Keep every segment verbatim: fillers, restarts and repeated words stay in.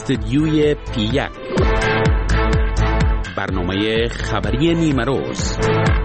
استدیوی پی یک، برنامه خبری نیمه روز.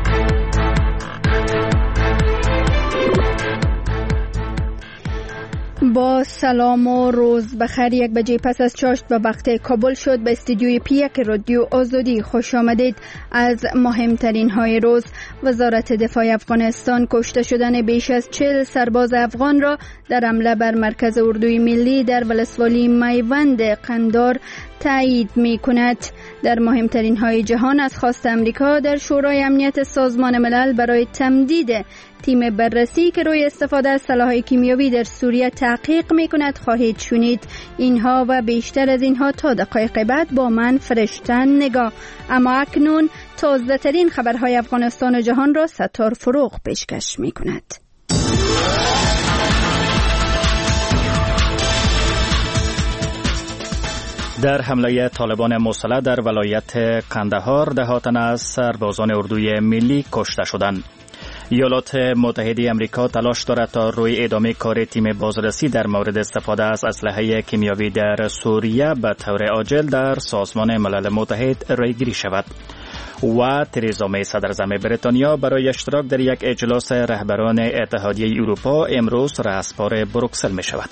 با سلام و روز بخیر. یک بجه پس از چاشت به وقت کابل شد. به استودیوی پی یک رادیو آزادی خوش آمدید. از مهمترین های روز: وزارت دفاع افغانستان کشته شدن بیش از چهل سرباز افغان را در حمله بر مرکز اردوی ملی در ولسوالی میوند قندار تایید می کند. در مهمترین های جهان: از خواست امریکا در شورای امنیت سازمان ملل برای تمدید تیم بررسی که روی استفاده از سلاح‌های کیمیاوی در سوریه تحقیق می کند خواهید شنید. اینها و بیشتر از اینها تا دقایق بعد با من فرشتن نگاه. اما اکنون تازه ترین خبرهای افغانستان و جهان را ستار فروغ پیشکش می کند. در حمله طالبان مسلح در ولایت قندهار ده تن از سربازان اردوی ملی کشته شدند. ایالات متحده آمریکا تلاش دارد تا روی ادامه کار تیم بازرسی در مورد استفاده از اسلحه کیمیاوی در سوریه به طور عاجل در سازمان ملل متحد رایگیری شود. و تریزا می صدراعظم بریتانیا برای اشتراک در یک اجلاس رهبران اتحادیه اروپا امروز رهسپار بروکسل می شود.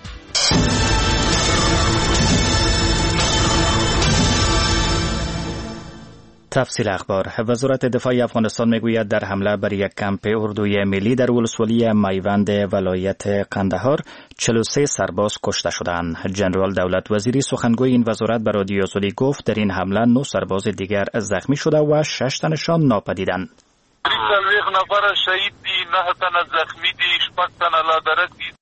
تفصیل اخبار: وزارت دفاع افغانستان میگوید در حمله بر یک کمپ اردوی ملی در ولسوالی میوند ولایت قندهار چهل و سه سرباز کشته شدند. جنرال دولت وزیری سخنگوی این وزارت به رادیو آزادی گفت در این حمله نه سرباز دیگر زخمی شده و شش تنشان ناپدیدند. یک نفر شهید دی، نه تن زخمی دی، شپږ تن لا درک دی.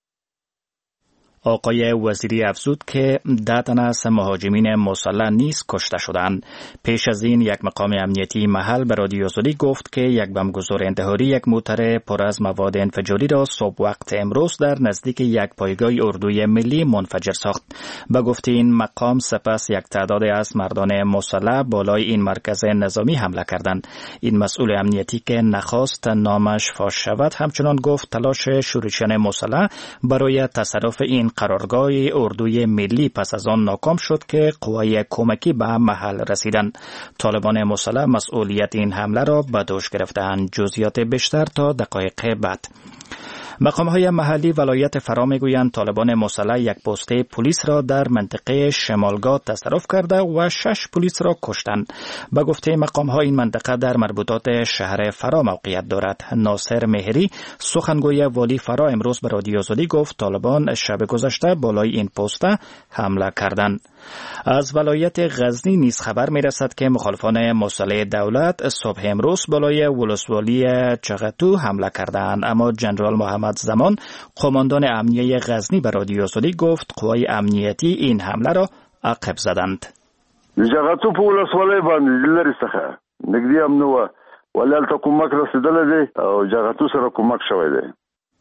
آقای وزیری افزود که ده تن از مهاجمین مسلح نیز کشته شدند. پیش از این یک مقام امنیتی محل به رادیو آزادی گفت که یک بمبگذار انتحاری یک موتر پر از مواد انفجاری را صبح وقت امروز در نزدیک یک پایگاه اردوی ملی منفجر ساخت. به گفته این مقام سپس یک تعداد از مردان مسلح بالای این مرکز نظامی حمله کردند. این مسئول امنیتی که نخواست نامش فاش شود همچنان گفت تلاش شورشیان مسلح برای تصرف این قرارگاه اردوی ملی پس از آن ناکام شد که قوای کمکی به محل رسیدند. طالبان مسلح مسئولیت این حمله را به دوش گرفتند. جزئیات بیشتر تا دقایق بعد. مقام‌های محلی ولایت فرا میگویند طالبان مسلح یک پست پلیس را در منطقه شمالگاه تصرف کرده و شش پلیس را کشتند. به گفته مقام‌ها این منطقه در مربوطات شهر فرا موقعیت دارد. ناصر مهری سخنگوی والی فرا امروز به رادیو آزادی گفت طالبان شب گذشته بالای این پست حمله کردند. از ولایت غزنی نیز خبر میرسد که مخالفان مسلح دولت صبح امروز بالای ولسوالی چغتو حمله کردند، اما جنرال محمد زمان قماندان امنیه غزنی به رادیو آزادی گفت قوای امنیتی این حمله را عقب زدند. چغتو په ولسوالی باندې لري څخه نږدې هم نو ولل ته کومک رسیدلی دی او چغتو سره کومک شوی دی.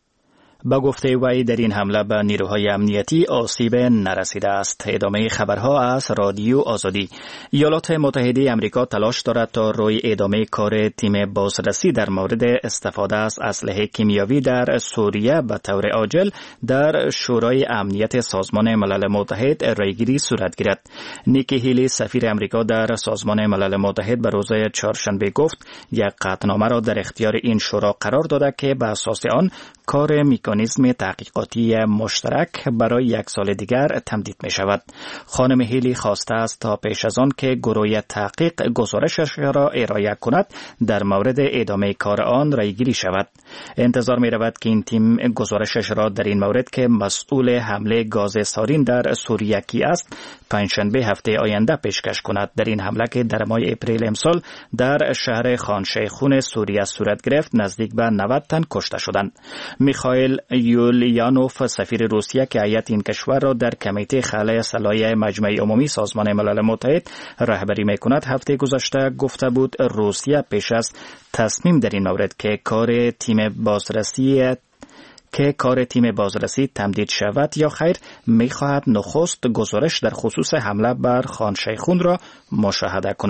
با گفته وی در این حمله به نیروهای امنیتی آسیب نرسیده است. ادامه خبرها از رادیو آزادی. ایالات متحده آمریکا تلاش دارد تا روی ادامه کار تیم بازرسی در مورد استفاده از اسلحه کیمیاوی در سوریه به طور عاجل در شورای امنیت سازمان ملل متحد رایگیری صورت گیرد. نیکی هیلی سفیر آمریکا در سازمان ملل متحد به روز چهارشنبه گفت یک قطعنامه را در اختیار این شورا قرار داده که به اساس آن کار مکانیزم تحقیقاتی مشترک برای یک سال دیگر تمدید می شود. خانم هیلی خواسته است تا پیش از آن که گروه تحقیق گزارشش را ارائه کند در مورد ادامه کار آن رایگیری شود. انتظار می رود که این تیم گزارشش را در این مورد که مسئول حمله گاز سارین در سوریه کی است پنجشنبه هفته آینده پیشکش کند. در این حمله که در ماه اپریل امسال در شهر خان شیخون سوریه صورت گرفت نزدیک به نود تن کشته شدند. میخائیل یولیانوف سفیر روسیه که هیئت این کشور را در کمیته خلع صلاحیت مجمع عمومی سازمان ملل متحد رهبری میکند هفته گذشته گفته بود روسیه پیش از تصمیم در این مورد که کار تیم بازرسی که کار تیم بازرسی تمدید شود یا خیر میخواهد نخست گزارش در خصوص حمله بر خان شیخون را مشاهده کند.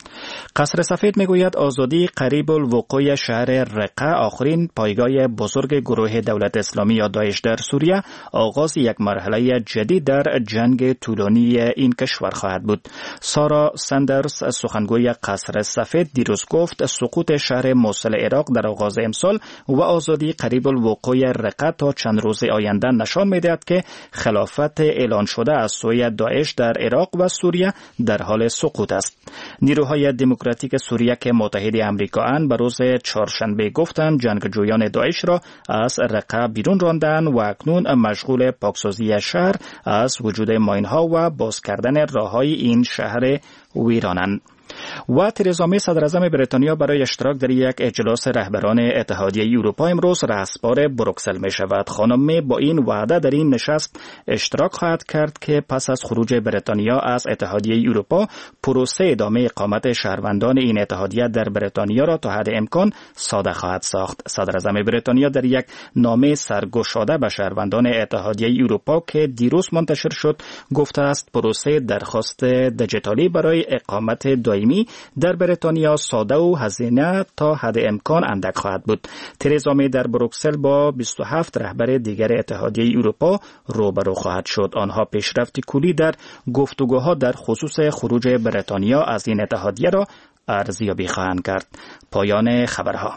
قصر سفید میگوید آزادی قریب الوقوع شهر رقه، آخرین پایگاه بزرگ گروه دولت اسلامی یا داعش در سوریه، آغاز یک مرحله جدید در جنگ طولانی این کشور خواهد بود. سارا سندرز سخنگوی قصر سفید دیروز گفت سقوط شهر موصل عراق در آغاز امسال و آزادی قریب الوقوع رقه تا چند روز آینده نشان میدهد که خلافت اعلان شده از سوی داعش در عراق و سوریه در حال سقوط است. نیروهای دموکراتیک سوریه که متحد آمریکا اند به روز چهارشنبه گفتند جنگجویان داعش را از رقه بیرون راندند و اکنون مشغول پاکسازی شهر از وجود ماین‌ها و باز کردن راه‌های این شهر ویرانند. و ترزا می صدراعظم بریتانیا برای اشتراک در یک اجلاس رهبران اتحادیه اروپا امروز رهسپار بروکسل می شود. خانم می با این وعده در این نشست اشتراک خواهد کرد که پس از خروج بریتانیا از اتحادیه اروپا پروسه ادامه اقامت شهروندان این اتحادیه در بریتانیا را تا حد امکان ساده خواهد ساخت. صدراعظم بریتانیا در یک نامه سرگشاده به شهروندان اتحادیه اروپا که دیروز منتشر شد گفته است پروسه درخواست دیجیتالی برای اقامت دائمی در بریتانیا ساده و هزینه تا حد امکان اندک خواهد بود. ترزا می در بروکسل با بیست و هفت رهبر دیگر اتحادیه اروپا روبرو خواهد شد. آنها پیشرفت کلی در گفتگوها در خصوص خروج بریتانیا از این اتحادیه را ارزیابی خواهند کرد. پایان خبرها.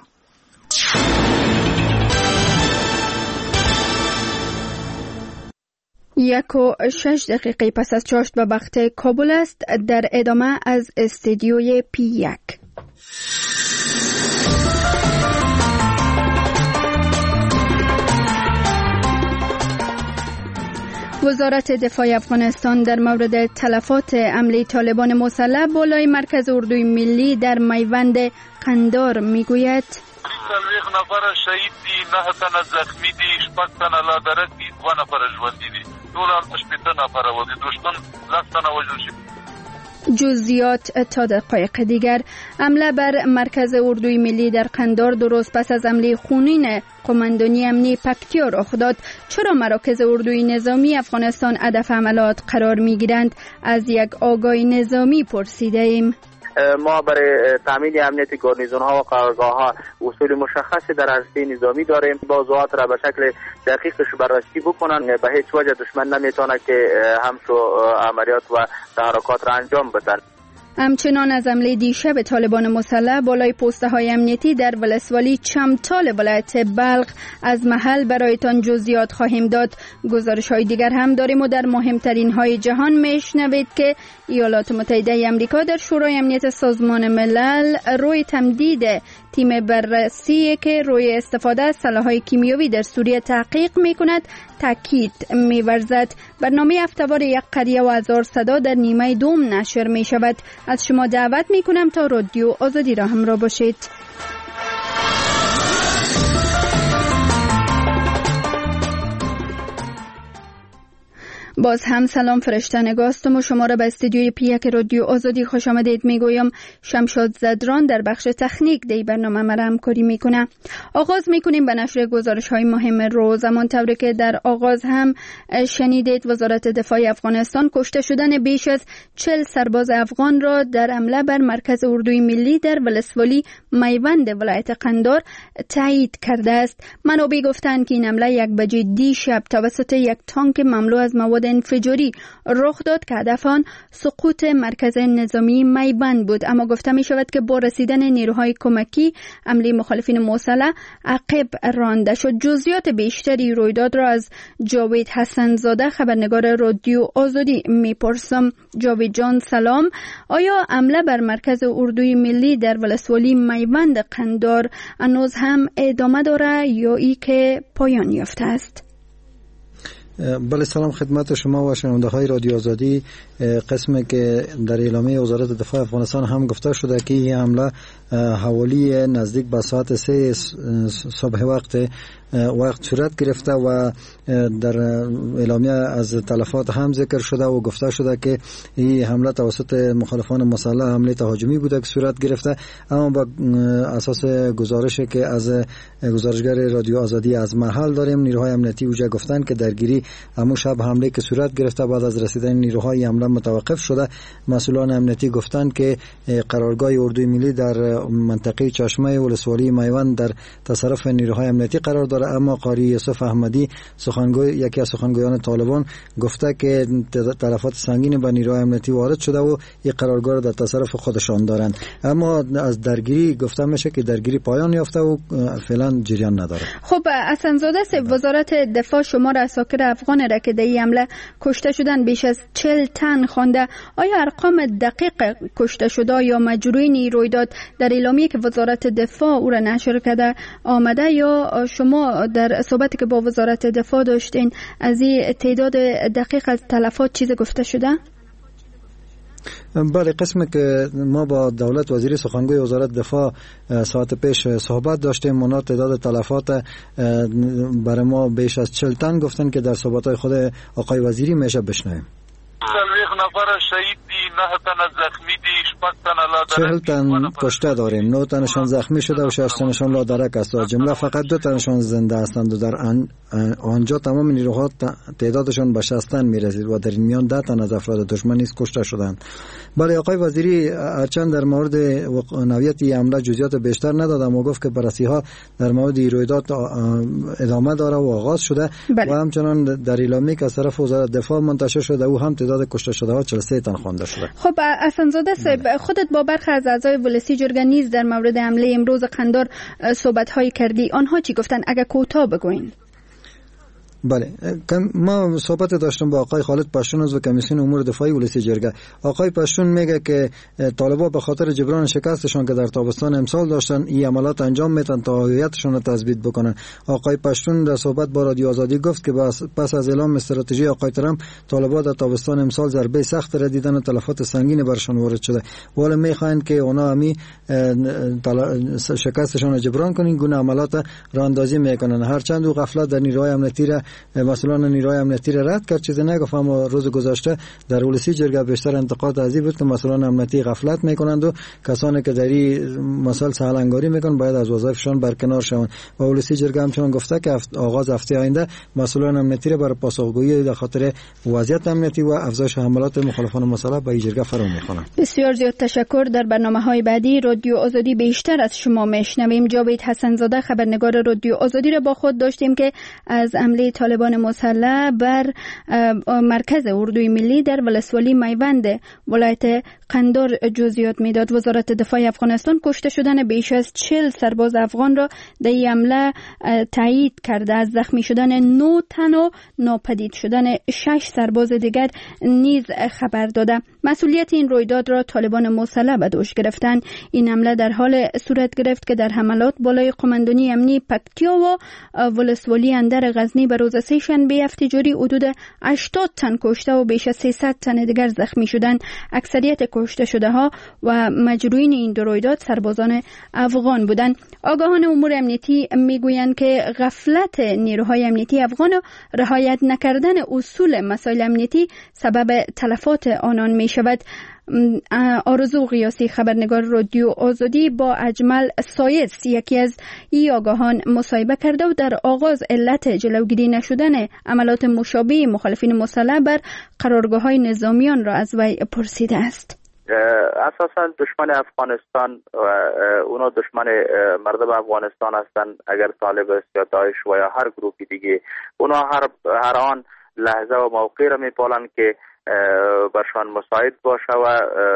یک و شش دقیقه پس از چاشت به وقت کابل است. در ادامه از استودیوی پی یک. وزارت دفاع افغانستان در مورد تلفات حمله طالبان مسلح بالای مرکز اردوی ملی در میوند قندار میگوید څلوېښت نفر شهید دي، نه تنه زخمی دي، شپږ تنه لا درک دي، دوه نفره ژوندي دي، ټول شپېته نفره و د دشمن لس تنه وژل شوي. جزئیات تا دقایق دیگر. حمله بر مرکز اردوی ملی در قندار درست پس از حمله خونین قماندانی امنی پکتیا رخ داد. چرا مراکز اردوی نظامی افغانستان هدف حملات قرار میگیرند؟ از یک آگاه نظامی پرسیده ایم. ما برای تامین امنیت گارنیزون ها و قرارگاه ها اصول مشخصی در عرصه نظامی داریم. موضوعات را به شکل دقیقش بررسی بکنن. به هیچ وجه دشمن نمیتونه که همچو عملیات و تحرکات را انجام بدن. همچنان از حمله دیشب طالبان مسلح بالای پسته های امنیتی در ولسوالی چمتال ولایت بلخ از محل برایتان جزئیات خواهیم داد. گزارش های دیگر هم داریم و در مهمترین های جهان میشنوید که ایالات متحده آمریکا در شورای امنیت سازمان ملل روی تمدید تیم بررسی که روی استفاده از سلاح‌های کیمیایی در سوریه تحقیق می‌کند تاکید می‌ورزد. برنامه هفته‌وار یک قریه و هزار صدا در نیمه دوم نشر می‌شود. از شما دعوت می‌کنم تا رادیو آزادی را همراه باشید. باز هم سلام فرشته نگاستم و شما را به استودیوی پی یک رادیو آزادی خوش آمدید میگویم. شمشاد زدران در بخش تکنیک دی برنامه مرا همکاری میکنه. آغاز میکنیم به نشر گزارش های مهم روز. همانطوری که در آغاز هم شنیدید وزارت دفاع افغانستان کشته شدن بیش از چهل سرباز افغان را در حمله بر مرکز اردوی ملی در ولسوالی میوند ولایت قندار تایید کرده است. منابع گفتند که این حمله یک بجه دیشب توسط یک تانک مملو از مواد انفجاری رخ داد که هدف آن سقوط مرکز نظامی میوند بود. اما گفته می شود که با رسیدن نیروهای کمکی حمله مخالفین مسلح عقب رانده شد. جزئیات بیشتری رویداد را از جاوید حسن زاده خبرنگار رادیو آزادی می پرسم. جاوید جان سلام. آیا حمله بر مرکز اردوی ملی در ولسوالی میوند قندار هنوز هم ادامه داره یا ای که پایان یافته است؟ بله سلام خدمت شما و شنونده های رادیو آزادی. قسمی که در اعلامیه وزارت دفاع افغانستان هم گفته شده که این حمله حوالی نزدیک به ساعت سه صبح وقت وقت صورت گرفته و در اعلامیه از تلفات هم ذکر شده و گفته شده که این حمله توسط مخالفان مسلح حمله تهاجمی بوده که صورت گرفته. اما با اساس گزارشی که از گزارشگر رادیو آزادی از محل داریم، نیروهای امنیتی اوجا گفتن که درگیری همون شب حمله که صورت گرفته بعد از رسیدن نیروهای حمله متوقف شده. مسئولان امنیتی گفتن که قرارگاه اردوی ملی در منطقه چشمه ولسوالی میوند در تصرف نیروهای امنیتی قرار داره. اما قاری یوسف احمدی سخنگوی یکی از سخنگویان طالبان گفته که تلفات سنگین به نیروهای امنیتی وارد شده و این قرارگاه را در تصرف خودشان دارند. اما از درگیری گفته میشه که درگیری پایان یافته و فعلا جریان نداره. خب حسن‌زاده صاحب، وزارت دفاع شمار اساکر افغان را که در این حمله کشته شدن بیش از چهل تن خوانده. آیا ارقام دقیق کشته شده یا مجروحین این رویداد در اعلامیه که وزارت دفاع او را نشر کرده آمده، یا شما در صحبتی که با وزارت دفاع داشتین از این تعداد دقیق از تلفات چیز گفته شده؟ بله، قسمی که ما با دولت وزیر سخنگوی وزارت دفاع ساعت پیش صحبت داشتیم، منات تعداد تلفات برای ما بیش از چهل تن گفتن که در صحبت‌های خود آقای وزیری میشه بشنویم. نفر شهید دی، نه تن زخمی دی، شپږ تن چهل تن کشته داریم، نه تنشان زخمی شده و شش تنشان لادرک است. از جمله فقط دو تنشان زنده هستند و در آنجا تمام نیروها تعدادشان به شصت تن میرسید و در این میان ده تن از افراد دشمن نیز کشته شدند. بله، آقای وزیری هرچند در مورد نوعیت حمله جزئیات بیشتر نداد، اما گفت که بررسی‌ها در مورد رویداد ادامه داره و آغاز شده. بله. و همچنان در اعلامیه که از طرف وزارت دفاع منتشر شده او هم تعداد کشته شده ها چهل و سه تن خوانده شده. خب حسن‌زاده صاحب، خودت با برخی از اعضای ولسی جرگه نیز در مورد حمله امروز قندار صحبت‌هایی کردی، آنها چی گفتن؟ اگه کوتاه بگوین. بله، ما صحبت داشتم با آقای خالد پشتون از کمیسیون امور دفاعی ولسی جرگه. آقای پشتون میگه که طالبان به خاطر جبران شکستشون که در تابستان امسال داشتن این عملیات انجام میدن تا هویتشون رو تثبیت بکنن. آقای پشتون در صحبت با رادیو آزادی گفت که پس از اعلام استراتژی آقای ترامپ، طالبان در تابستان امسال ضربه سخت را دیدن و تلفات سنگین برشون وارد شده. ولی میخواین که اونا همی شکستشون رو جبران کنن، گونه عملیات را اندازی میکنن. هرچند او غفلت در نیروهای امنیتی را مسئولان نیروهای امنیتی را رد کرد، چیزی نگفت، اما روز گذشته در ولسی جرگه بیشتر انتقاد از این بود که مسئولان امنیتی غفلت میکنند و کسانی که در این مسائل سهل انگاری میکنن باید از وظایفشان برکنار شوند. و ولسی جرگه همچنان گفته که آغاز هفته آینده مسئولان امنیتی را برای پاسخگویی در خاطر وضعیت امنیتی و افزایش حملات مخالفان مسلح به این جرگه فرا میخوانند. بسیار زیاد تشکر. در برنامه‌های بعدی رادیو آزادی بیشتر از شما میشنویم. جاوید حسن‌زاده خبرنگار رادیو آزادی را با خود داشتیم که از حمله طالبان مسلح بر مرکز اردوی ملی در ولسوالی میوند ولایت قندار جزئیات میداد. وزارت دفاع افغانستان کشته شدن بیش از چهل سرباز افغان را در این حمله تایید کرده. از زخمی شدن نه تن و ناپدید شدن شش سرباز دیگر نیز خبر داده. مسئولیت این رویداد را طالبان مسلح به دوش گرفتند. این حمله در حال صورت گرفت که در حملات بالای قماندانی امنی پکتیا و ولسوالی اندر غزنی به روز سه‌شنبه هفته جاری حدود هشتاد تن کشته و بیش از سیصد تن دیگر زخمی شدند. اکثریت کشته شده ها و مجروحین این دو رویداد سربازان افغان بودند. آگاهان امور امنیتی میگویند که غفلت نیروهای امنیتی افغان و رعایت نکردن اصول مسائل امنیتی سبب تلفات آنان می شود. آرزو قیاسی خبرنگار رادیو آزادی با اجمل سایس یکی از این آگاهان مصاحبه کرده و در آغاز علت جلوگیری نشدن عملات مشابه مخالفین مسلح بر قرارگاه‌های نظامیان را از وی پرسیده است. اساسا دشمن افغانستان و اونا دشمن مردم افغانستان هستند. اگر طالب است یا داعش و یا هر گروهی دیگه، اونا هر هر آن لحظه و موقع را میپالند که برشان مساعد باشه و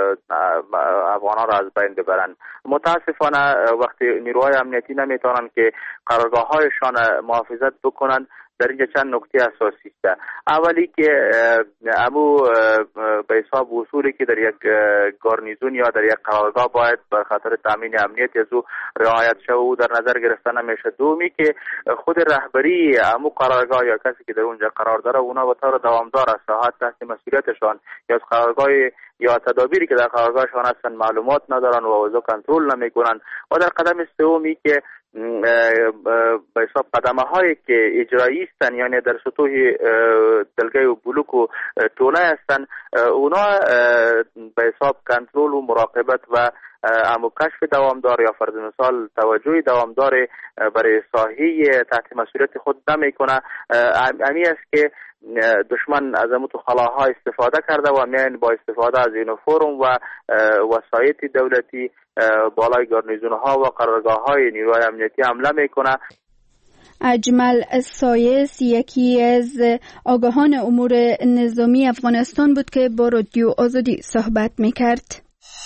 افغانان را از بین ببرند. متاسفانه وقتی نیروهای امنیتی نمیتونن که قرارگاه هایشان محافظت بکنن، در اینجا چند نکته اساسی است. اولی که امو به حساب اصولی که در یک گارنیزون یا در یک قرارگاه باید بر خاطر تامین امنیت از او رعایت شود و در نظر گرفته نمیشه. دومی که خود رهبری امو قرارگاه یا کسی که در اونجا قرار داره اونا به طور دوامدار از ساحت تحت مسئولیتشان یا از قرارگاه یا تدابیری که در قرارگاهشان هستن معلومات ندارن و وضع کنترل نمیکنن. و در قدم سومی که به حساب قدمه هایی که اجرایی هستن، یعنی در سطوح دلگه و بلوک و تونه هستن، اونا به حساب کنترل و مراقبت و امو کشف دوامدار یا فرض مثال توجه دوامدار برای ساحه تحت مسئولیت خود نمیکنه. امی است که دشمن از امو تو خلاها استفاده کرده و میان با استفاده از یونیفرم و وسایط دولتی بالای گارنیزون ها و قرارگاه های نیروهای امنیتی حمله میکنه. اجمل سایس یکی از آگاهان امور نظامی افغانستان بود که با رادیو آزادی صحبت میکرد.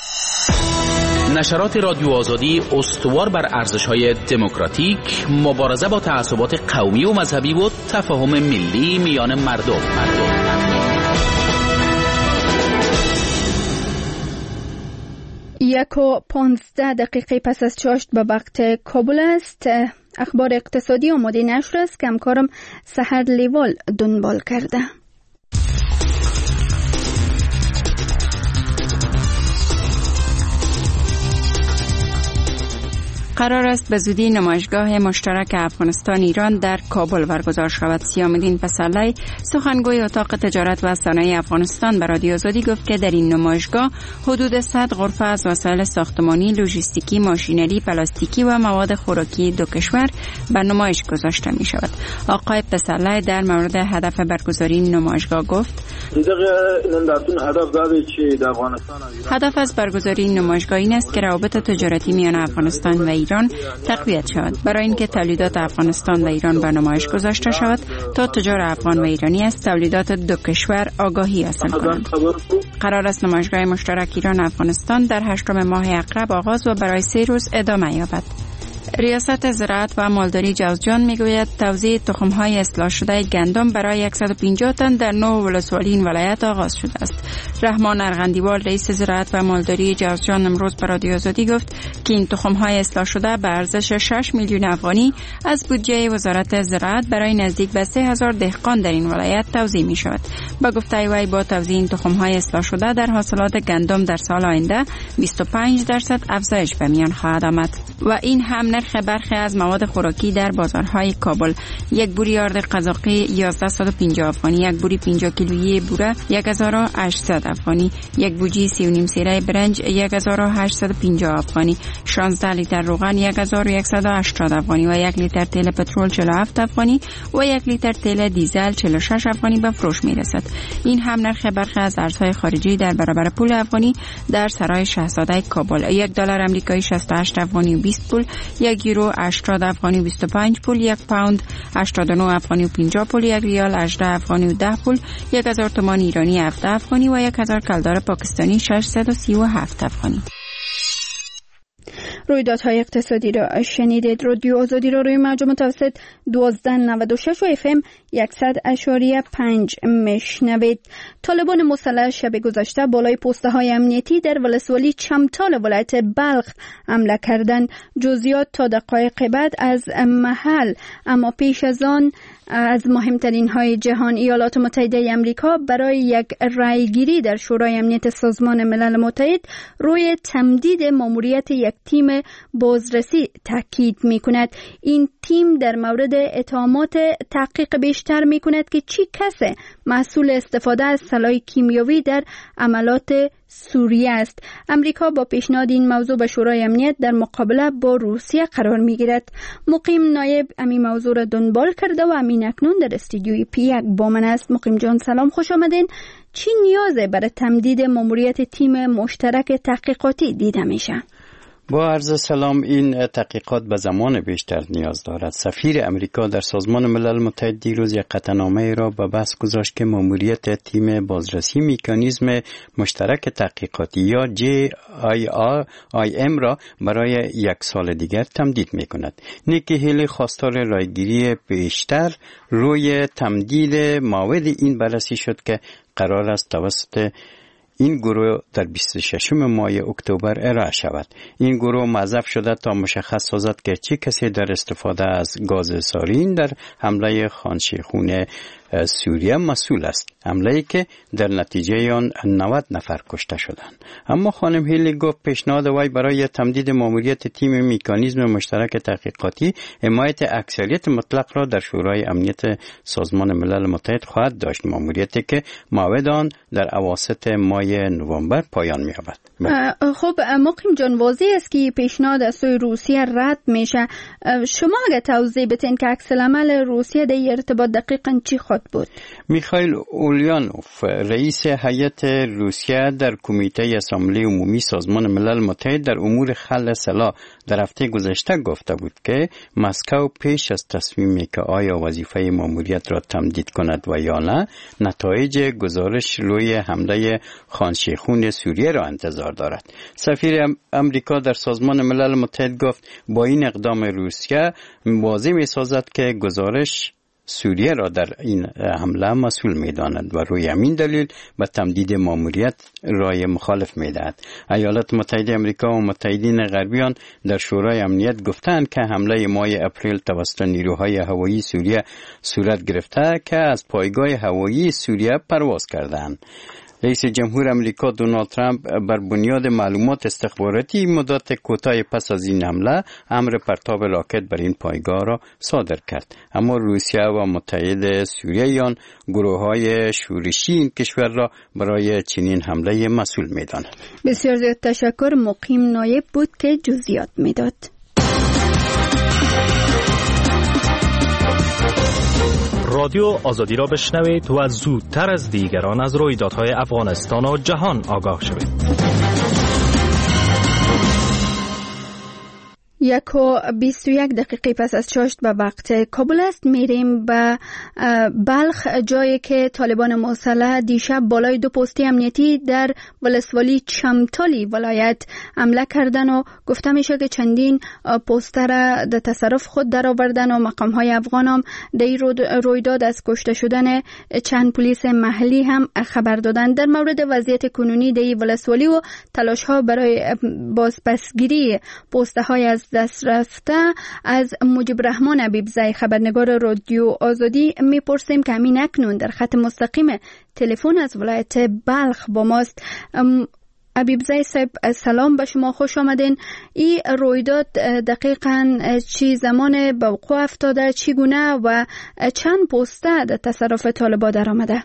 نشرات رادیو آزادی استوار بر ارزش‌های دموکراتیک، مبارزه با تعصبات قومی و مذهبی و تفاهم ملی میان مردم. مردم. یک و پانزده دقیقه پس از چاشت به وقت کابل است. اخبار اقتصادی آماده نشر است که همکارم سحر لیوال دنبال کرده. قرار است به زودی نمایشگاه مشترک افغانستان ایران در کابل برگزار شود. سیام‌الدین پسرلی سخنگوی اتاق تجارت و صنایع افغانستان به رادیو آزادی گفت که در این نمایشگاه حدود صد غرفه از وسایل ساختمانی، لوجستیکی، ماشینری، پلاستیکی و مواد خوراکی دو کشور به نمایش گذاشته می شود. آقای پسرلی در مورد هدف برگزاری نمایشگاه گفت: هدف از برگزاری نمایشگاه این است که روابط تجارتی میان افغانستان و ایران تقویت شود، برای اینکه تولیدات افغانستان و ایران به نمایش گذاشته شود تا تجار افغان و ایرانی از تولیدات دو کشور آگاهی حاصل کنند. قرار است نمایشگاه مشترک ایران افغانستان در هشتم ماه اقرب آغاز و برای سه روز ادامه یابد. ریاست زراعت و مالداری جوزجان میگوید توزیع تخم‌های اصلاح شده گندم برای صد و پنجاه تن در نو ولسوالی این ولایت آغاز شده است. رحمان ارغندیوال رئیس زراعت و مالداری جوزجان امروز به رادیو آزادی گفت که این تخم‌های اصلاح شده به ارزش شش میلیون افغانی از بودجه وزارت زراعت برای نزدیک به سه هزار دهقان در این ولایت توزیع می شود. با گفته وی با توزیع این تخم‌های اصلاح شده در حاصلات گندم در سال آینده بیست و پنج درصد افزایش به میان خواهد آمد و این هم نرخ برخی از مواد خوراکی در بازارهای کابل. یک بوری آرد قزاقی یازده و پنجاه افغانی، یک بوری پنجاه کیلویی بوره یک هزار و هشتصد افغانی، یک بوجی سی و نیم سیره برنج یک هزار و هشتصد و پنجاه افغانی، شانزده لیتر روغن یک هزار و صد و هشتاد افغانی و یک لیتر تیل پترول چهل و هفت افغانی و یک لیتر تیل دیزل چهل و شش افغانی به فروش می رسد. این هم نرخ برخی از ارزهای خارجی در برابر پول افغانی در سرای شاهزاده کابل. یک دلار آمریکایی شصت و هشت افغانی و بیست پول، یک یورو هشتاد افغانی و بیست و پنج پول، یک پوند هشتاد و نه افغانی و پنجاه پول، یک ریال هجده افغانی و ده پول، یک هزار تومان ایرانی هفده افغانی و یک هزار کلدار پاکستانی ششصد و سی و هفت افغانی. رویدادهای اقتصادی را شنیدید. رادیو آزادی را روی موج متوسط دوازده نود و شش و اف ام صد اشاریه پنج میشنوید. طالبان مسلح شب گذشته بالای پسته های امنیتی در ولسوالی چمتال ولایت بلخ حمله کردند. جزئیات تا دقایق بعد از محل، اما پیش از آن از مهمترین های جهان ایالات متحده آمریکا برای یک رأیگیری در شورای امنیت سازمان ملل متحد روی تمدید ماموریت یک تیم بازرسی تاکید می کند. این تیم در مورد اتهامات تحقیق بیشتر می کند که چی کسی مسئول استفاده از سلاح کیمیاوی در عملات سوریه است. امریکا با پیشنهاد این موضوع به شورای امنیت در مقابله با روسیه قرار می گیرد. مقیم نایب امی موضوع را دنبال کرده و امین اکنون در استودیوی پی یک با من است. مقیم جان سلام، خوش آمدین. چی نیازه برای تمدید ماموریت تیم مشترک تحقیقاتی دیده میشه؟ با عرض سلام، این تحقیقات به زمان بیشتر نیاز دارد. سفیر امریکا در سازمان ملل متحد دیروز یک قطعنامه را به بحث گذاشت که ماموریت تیم بازرسی مکانیزم مشترک تحقیقاتی یا جی آی ام را برای یک سال دیگر تمدید می کند. نیکی هیلی خواستار رایگیری بیشتر روی تمدید مواد این بررسی شد که قرار است توسط این گروه در بیست و ششم ماه اکتبر ارائه شود. این گروه موظف شده تا مشخص سازد که چه کسی در استفاده از گاز سارین در حمله خانشیخونه سوریه مسئول است. حمله‌ای که در نتیجه آن نود نفر کشته شدند. اما خانم هیلی گفت پیشنهاد وی برای تمدید ماموریت تیم مکانیزم مشترک تحقیقاتی حمایت اکثریت مطلق را در شورای امنیت سازمان ملل متحد خواهد داشت، ماموریتی که موعد آن در اواسط ماه نوامبر پایان می‌یابد. خب مقیم جان، واضح است که پیشنهاد از سوی روسیه رد میشه. شما اگه توضیح بدین که عکس العمل روسیه در ارتباط دقیقاً چی خود بود؟ میخائیل اولیانوف رئیس هیئت روسیه در کمیته اسامبله عمومی سازمان ملل متحد در امور خلع سلاح در هفته گذشته گفته بود که مسکو پیش از تصمیمی که آیا وظیفه ماموریت را تمدید کند و یا نه، نتایج گزارش روی حمله خان شیخون سوریه را انتظار دارد. سفیر امریکا در سازمان ملل متحد گفت با این اقدام روسیه واضح می‌سازد که گزارش سوریه را در این حمله مسئول می‌داند و روی همین دلیل به تمدید ماموریت رای مخالف می‌دهد. ایالات متحده آمریکا و متحدین غربیان در شورای امنیت گفتند که حمله ماه اپریل توسط نیروهای هوایی سوریه صورت گرفته که از پایگاه هوایی سوریه پرواز کردند. رئیس جمهور امریکا دونالد ترامپ بر بنیاد معلومات استخباراتی مدت کوتاه پس از این حمله امر پرتاب راکت بر این پایگاه را صادر کرد. اما روسیه و متحد سوریه گروه‌های شورشی این کشور را برای چنین حمله مسئول می‌دانند. بسیار زیاد تشکر. مقیم نایب بود که جزئیات میداد. رادیو آزادی را بشنوید و زودتر از دیگران از رویدادهای افغانستان و جهان آگاه شوید. یک و بیست و یک دقیقه پس از چاشت به وقت کابل است. میریم به بلخ، جایی که طالبان مسلح دیشب بالای دو پستی امنیتی در ولسوالی چمتالی ولایت حمله کردن و گفته میشه که چندین پوستر را در تصرف خود درآوردن و مقام های افغان هم در رویداد از کشته شدن چند پلیس محلی هم خبر دادن. در مورد وضعیت کنونی در ولسوالی و تلاش ها برای بازپسگیری پوسته های از دست رفته از مجیب رحمان حبیبزی خبرنگار رادیو آزادی میپرسیم که همین اکنون در خط مستقیم تلفن از ولایت بلخ با ماست. حبیبزی صاحب سلام به شما، خوش آمدین. این رویداد دقیقاً چی زمان به وقوع افتاده، چی گونه و چند پوسته در تصرف طالبان در آمده؟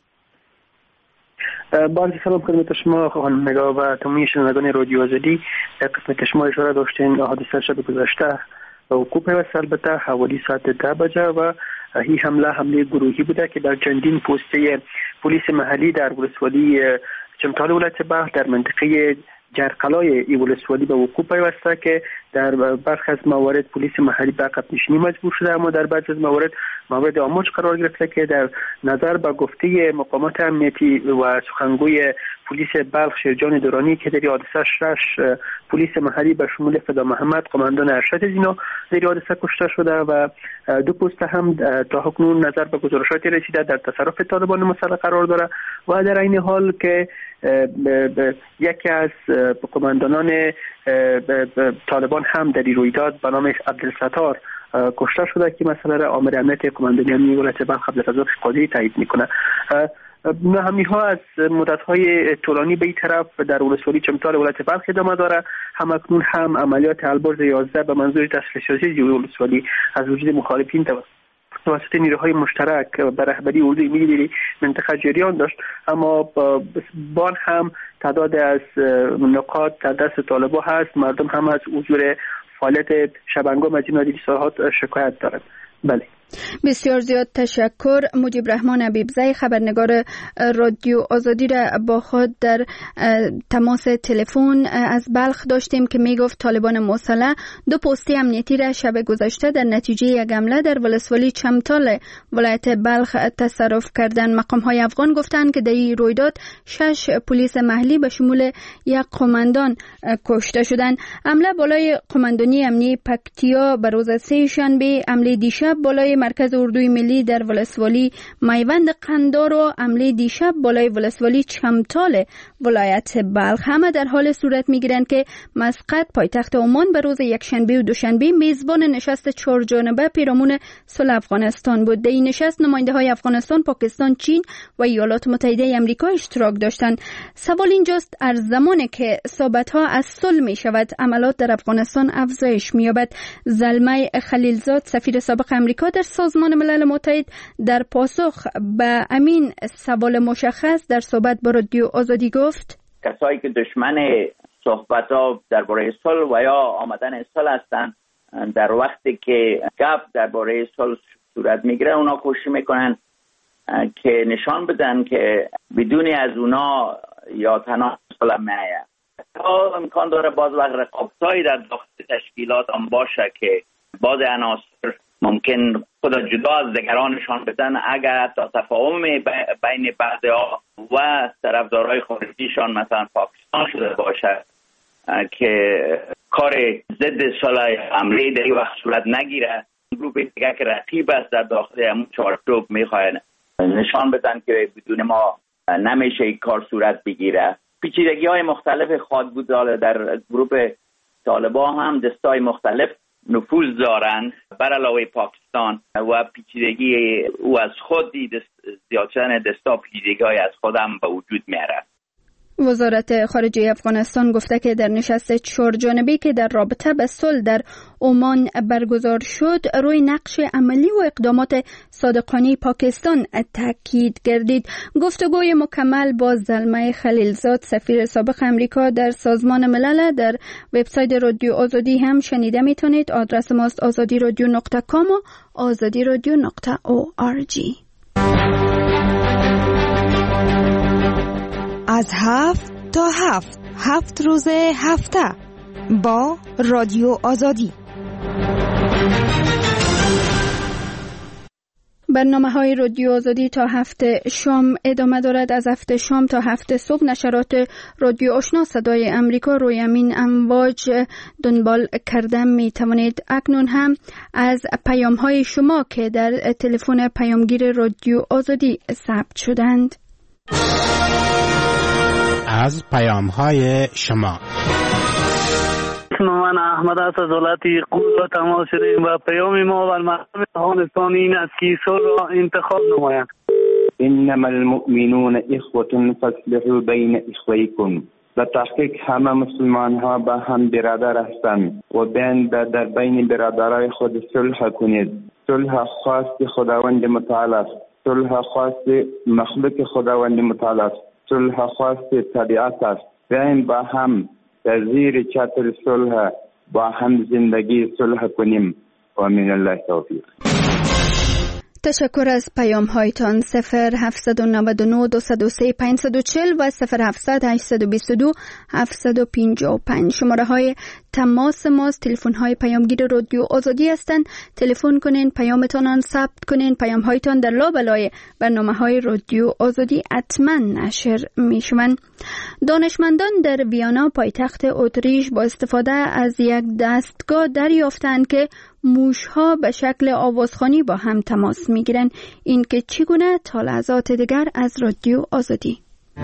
با سلام خدمت شما خانم نگاه و تمامی شنوندگان رادیو آزادی. قسمت شما اشاره داشتین حادثه شب گذشته و وقوع پیوست البته حوالی ساعت ده بجه و این حمله حمله گروهی بوده که در چندین پوسته پلیس محلی در ولسوالی چمتال ولایت بلخ در منطقه جرقلای ای ولسوالی به وقوع پیوسته که در برخی از موارد پلیس محلی به عقب نشینی مجبور شده، اما در بعضی از موارد مورد آموزش قرار گرفته که در نظر به گفته مقامات امنیتی و سخنگوی پلیس بلخ شیرجان دورانی که در حادثه شش پلیس محلی به شمول فدا محمد قماندان ارشد اینا در حادثه کشته شده و دو پست هم تا حکنون نظر به گزارشات رسیده در تصرف طالبان مسلح قرار داره و در این حال که یکی از قماندانان طالبان هم در این رویداد به نام عبدالستار کشته شده که مسئله را آمر امنیت قماندانی امنیتی ولایت بلخ عبدالرزاق قادری تایید میکنه. نهمی ها از مدت های طولانی به این طرف در ولسوالی چمتال ولایت بلخ ادامه داره. همکنون هم عملیات البرز یازده به منظور تسخیر سازی ولسوالی از وجود مخالفین توسط نیروهای مشترک به رهبری اردوی ملی منطقه جریان داشت، اما بان هم تعداد از نقاط در دست طالبان هست. مردم هم از حضور فعالیت شبانگام از این ساحات شکایت دارند. بله، بسیار زیاد تشکر. مجیب رحمان حبیبزی خبرنگار رادیو آزادی را با خود در تماس تلفن از بلخ داشتیم که می گفت طالبان مسلح دو پستی امنیتی را شب گذشته در نتیجه یک حمله در ولسوالی چمتال ولایت بلخ تصرف کردن. مقام های افغان گفتند که در این رویداد شش پلیس محلی به شمول یک قماندان کشته شدند. حمله بالای قماندانی امنیتی پکتیا به روز سه شنبه، حمله دیشب بالای مرکز اردوی ملی در ولسوالی میوند قندار و حمله دیشب بالای ولسوالی چمتال ولایت بلخ همه در حال صورت میگیرند که مسقط پایتخت عمان به روز یکشنبه و دوشنبه میزبان نشست چهار جانبه پیرامون صلح افغانستان بود. در این نشست نماینده های افغانستان، پاکستان، چین و ایالات متحده آمریکا اشتراک داشتند. سوال اینجاست از زمانی که صحبت ها از صلح می شود عملات در افغانستان افزایش می یابد. زلمه خلیلزاد سفیر سابق آمریکا در سازمان ملل متحد در پاسخ به امین سوال مشخص در صحبت با رادیو آزادی گفت کسایی که دشمن صحبت ها درباره صلح و یا آمدن صلح هستند در وقتی که گپ درباره صلح صورت میگیره اونا کوشش میکنن که نشان بدن که بدون از اونا یا تنها صلح میآید. امکان داره باز وقت رقابتایی در داخل تشکیلات هم باشه که بعض عناصر ممکن خود جدا از دیگرانشان بدن اگر تا تفاهم بین بعضی‌ها و طرفدارای خارجیشان مثلا پاکستان شده باشه که کار ضد صلح حمله در این وقت صورت نگیره. گروه دیگه که رقیب است در داخل همون چارچوب میخواین نشان بدن که بدون ما نمیشه این کار صورت بگیره. پیچیدگی های مختلف خواهد بود در گروه طالبان هم دستای مختلف نفوذ دارند بر علاوه پاکستان و پیچیدگی او از خودی دست زیاد شدن دستا پیچیدگی های از خودم به وجود میاره. وزارت خارجه افغانستان گفته که در نشست چهار جانبه‌ای که در رابطه به صلح در عمان برگزار شد روی نقش عملی و اقدامات صادقانه پاکستان تاکید گردید. گفتگوی مکمل با زلمه خلیلزاد سفیر سابق آمریکا در سازمان ملل در وبسایت رادیو آزادی هم شنیده میتونید. آدرس ماست آزادی رادیو نقطه کام و آزادی رادیو نقطه او آر جی. از هفت تا هفت هفت روز هفته با رادیو آزادی. برنامه های رادیو آزادی تا هفته شام ادامه دارد. از هفته شام تا هفته صبح نشرات رادیو آشنا صدای امریکا روی همین امواج دنبال کرده می توانید. اکنون هم از پیام های شما که در تلفن پیامگیر رادیو آزادی ثبت شدند. از پیام های شما من احمد از دولتی قول تماس شدیم و پیام ما بر مردم افغانستان این است که صلح را انتخاب نمایند. انما المؤمنون اخوة فاصلحوا بین اخویکم. به تحقیق همه مسلمان ها با هم برادر هستند و بین در بین برادرای خود صلح کنید. صلح خواست خداوند متعال است. صلح خواست مخلوق خداوند متعال است. صلح خواست طبیعت است. بیایم با هم در زیر چتر صلح با هم زندگی صلح کنیم و من الله توفیق. تشکر از پیام هایتان. صفر هفت نه نه دو صفر سه پنج چهار صفر و صفر هفت هشت دو دو هفت پنج پنج شماره های تماس ماست. تلفن های پیامگیر رادیو آزادی هستند. تلفن کنین، پیامتان ثبت کنین. پیام هایتان در لابلای برنامه های رادیو آزادی حتما نشر می شوند. دانشمندان در ویانا پایتخت اتریش با استفاده از یک دستگاه دریافتند که موشها به شکل آوازخوانی با هم تماس میگیرن. این که چگونه تا لحظات دیگر از رادیو آزادی.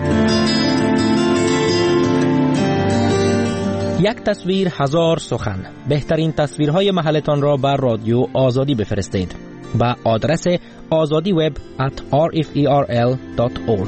یک تصویر هزار سخن. بهترین تصویرهای محلتان را بر رادیو آزادی بفرستید با آدرس آزادی وب ات آر اف ای آر ال دات اورگ.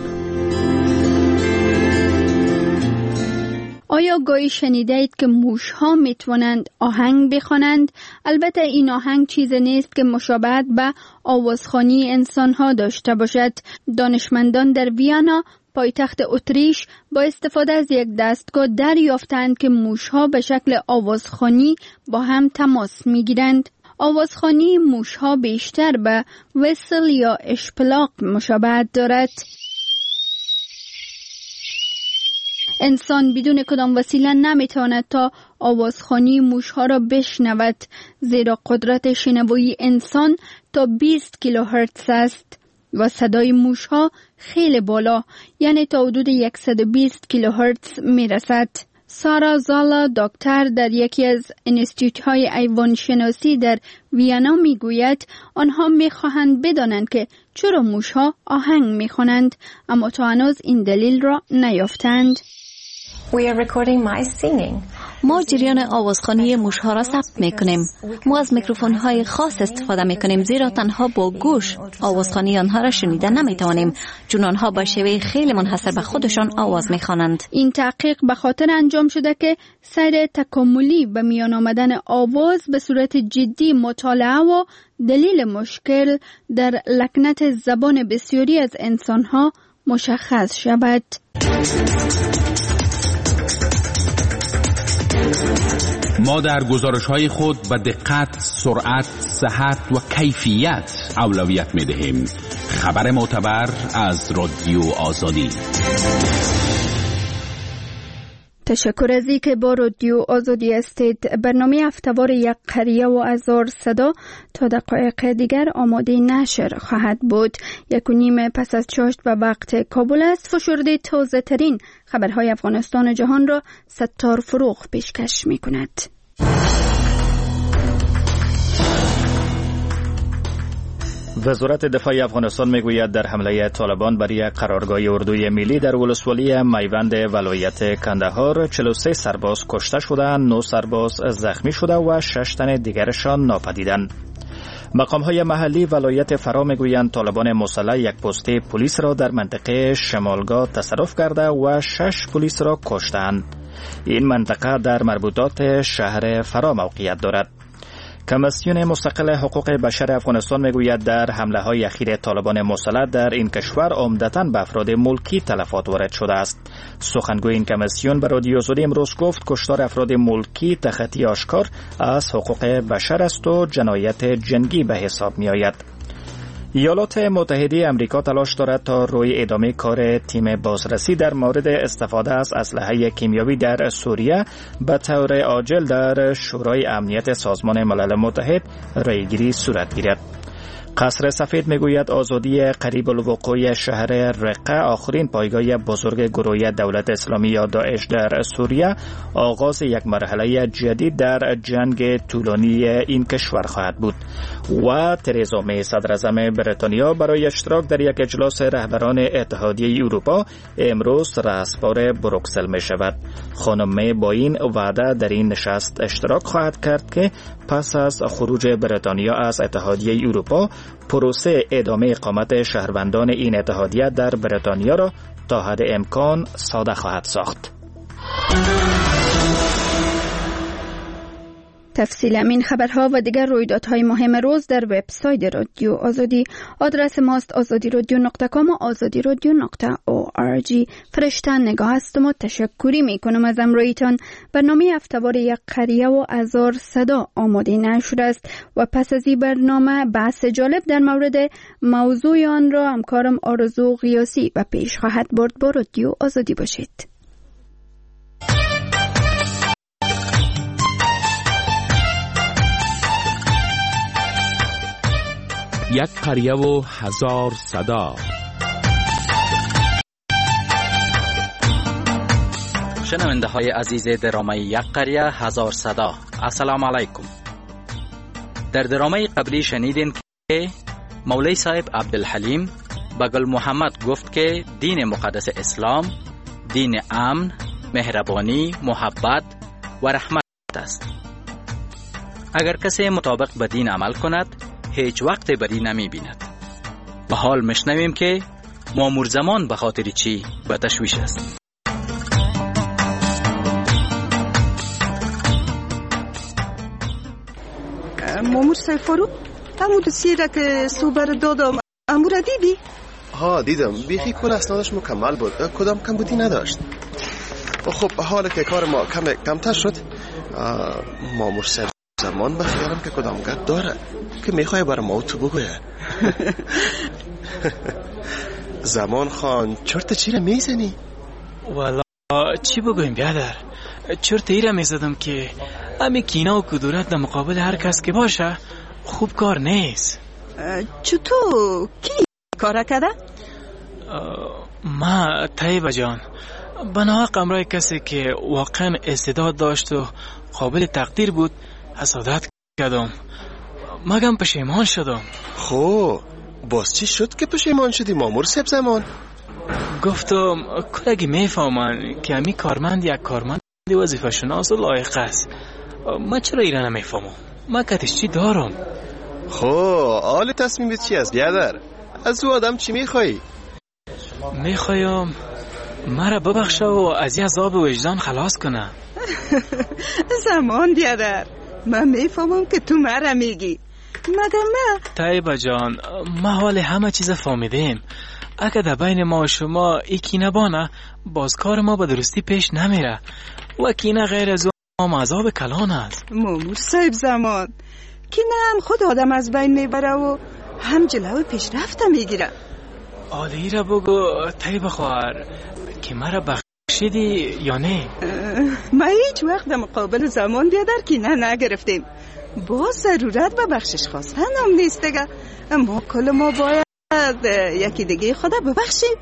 آیا گاهی شنیده اید که موشها میتوانند آهنگ بخوانند؟ البته این آهنگ چیز نیست که مشابهت به آوازخوانی انسانها داشته باشد. دانشمندان در ویانا پایتخت اتریش با استفاده از یک دستگاه دریافتند که موشها به شکل آوازخوانی با هم تماس میگیرند. آوازخوانی موشها بیشتر به ویسل یا اشپلاق مشابهت دارد. انسان بدون کدام وسیله نمیتواند تا آوازخوانی موشها را بشنود، زیرا قدرت شنوایی انسان تا بیست کیلوهرتز است و صدای موشها خیلی بالا، یعنی تا حدود صد و بیست کیلوهرتز میرسد. سارا زالا دکتر در یکی از انستیتوت‌های حیوان شناسی در وینا میگوید آنها میخواهند بدانند که چرا موشها آهنگ میخوانند، اما تا هنوز این دلیل را نیافتند. We are recording my singing. ما جریان آوازخوانی موشها را ثبت میکنیم. ما از میکروفون‌های خاص استفاده میکنیم زیرا تنها با گوش آوازخوانی آنها را شنیده نمیتوانیم، چون آنها با شیوه خیلی منحصر به خودشان آواز میخوانند. این تحقیق به خاطر انجام شده که سیر تکاملی به میان آمدن آواز به صورت جدی مطالعه و دلیل مشکل در لکنت زبان بسیاری از انسانها مشخص شود. ما در گزارش‌های خود به دقت، سرعت، صحت و کیفیت اولویت می‌دهیم. خبر معتبر از رادیو آزادی. تشکر از اینکه با رادیو آزادی هستید. برنامه هفته‌وار یک قریه و هزار صدا تا دقایق دیگر آماده نشر خواهد بود. یک و نیم پس از چاشت و وقت کابل است. فشرده تازه ترین خبرهای افغانستان و جهان را ستار فروغ پیشکش می کند. وزارت دفاع افغانستان میگوید در حمله طالبان بر یک قرارگاه اردوی ملی در ولسوالی میوند ولایت کندهار چهل و سه سرباز کشته شدند، نه سرباز زخمی شده و شش تن دیگرشان ناپدیدند. مقام‌های محلی ولایت فرا میگویند طالبان مسلح یک پست پلیس را در منطقه شمالگاه تصرف کرده و شش پلیس را کشتند. این منطقه در مربوطات شهر فرا موقعیت دارد. کمیسیون مستقل حقوق بشر افغانستان میگوید در حمله های اخیر طالبان مسلح در این کشور عمدتاً به افراد ملکی تلفات وارد شده است. سخنگوی این کمیسیون به رادیو آزادی امروز گفت کشتار افراد ملکی تخطی آشکار از حقوق بشر است و جنایت جنگی به حساب می آید. ایالات متحده امریکا تلاش دارد تا روی ادامه کار تیم بازرسی در مورد استفاده از اسلحه کیمیایی در سوریه به طور عاجل در شورای امنیت سازمان ملل متحد رایگیری صورت گیرد. قصر سفید میگوید آزادی قریب الوقوع شهر رقه، آخرین پایگاه بزرگ گروه دولت اسلامی یا داعش در سوریه، آغاز یک مرحله جدید در جنگ طولانی این کشور خواهد بود. و ترزا می صدراعظم بریتانیا برای اشتراک در یک اجلاس رهبران اتحادیه اروپا امروز رهسپار بروکسل می شود. خانم می با این وعده در این نشست اشتراک خواهد کرد که پس از خروج بریتانیا از اتحادیه اروپا پروسه ادامه اقامت شهروندان این اتحادیه در بریتانیا را تا حد امکان ساده خواهد ساخت. تفصیل این خبرها و دیگر رویدادهای مهم روز در وبسایت رادیو آزادی. آدرس ماست آزادی رادیو نقطه کام و آزادی رادیو نقطه او آر جی. فرشته نگاه هستم و تشکری می کنم از امرویتان. برنامه هفته‌وار یک قریه و هزار صدا آماده نشده است و پس از این برنامه بحث جالب در مورد موضوع آن را همکارم آرزو غیاسی و پیش خواهد برد. با رادیو آزادی باشید. یک قریه و هزار صدا. شنونده های عزیز درامه یک قریه هزار صدا، السلام علیکم. در درامه قبلی شنیدین که مولوی صاحب عبدالحلیم به گل محمد گفت که دین مقدس اسلام دین امن، مهربانی، محبت و رحمت است. اگر کسی مطابق به دین عمل کند هیچ وقت بدی نمی بیند. به حال مشنویم که مامور زمان به خاطر چی به تشویش است. مامور سیفارو همون سیره که صبر دادم امور دیدی؟ ها دیدم، بیخی کل اسنادش مکمل بود، کدام کم بودی نداشت. خب حالا که کار ما کم کمتر شد، مامور سیفارو زمان به خیالم که کدام گرد داره که میخواه برای ما تو بگویه. زمان خان چرت چی را میزنی؟ والا چی بگویم بیادر، چرت ای را میزدم که امی کینا و کدورت در مقابل هر کس که باشه خوب کار نیست. چطور؟ کی کار کرده؟ ما طیبه جان، بنا قمرای کسی که واقعا استعداد داشت و قابل تقدیر بود حسادت کردم، مگم پشیمان شدم. خو باز چی شد که پشیمان شدی مامور سب زمان؟ گفتم کلگی میفهمن که همی کارمند یک کارمند وظیفه شناس و لایق است. من چرا ایران نمیفهمم؟ من کتش چی دارم؟ خو آل تصمیمت چی است بیادر؟ از او آدم چی میخوایی؟ میخوایم مرا ببخشه و از این عذاب وجدان خلاص کنه. زمان بیادر، من میفهمم که تو مرا میگی، مگر من طیبه جان، ما حال همه چیز فهمیدیم. اگه در بین ما و شما ای کینه بانه، باز کار ما به درستی پیش نمیره و کینه غیر از اون عذاب کلان است. مامور صاحب زمان، کینه هم خود آدم از بین میبره و هم جلو پیشرفت میگیره. آلی را بگو طیبه خواهر که مرا بخشیدی یا نه؟ ما هیچ وقت در مقابل زمان بیادر کینه نگرفتیم. باز ضرورت به بخشش خواستن هم نیست دیگه. ما کل ما باید یکی دیگه خدا ببخشیم.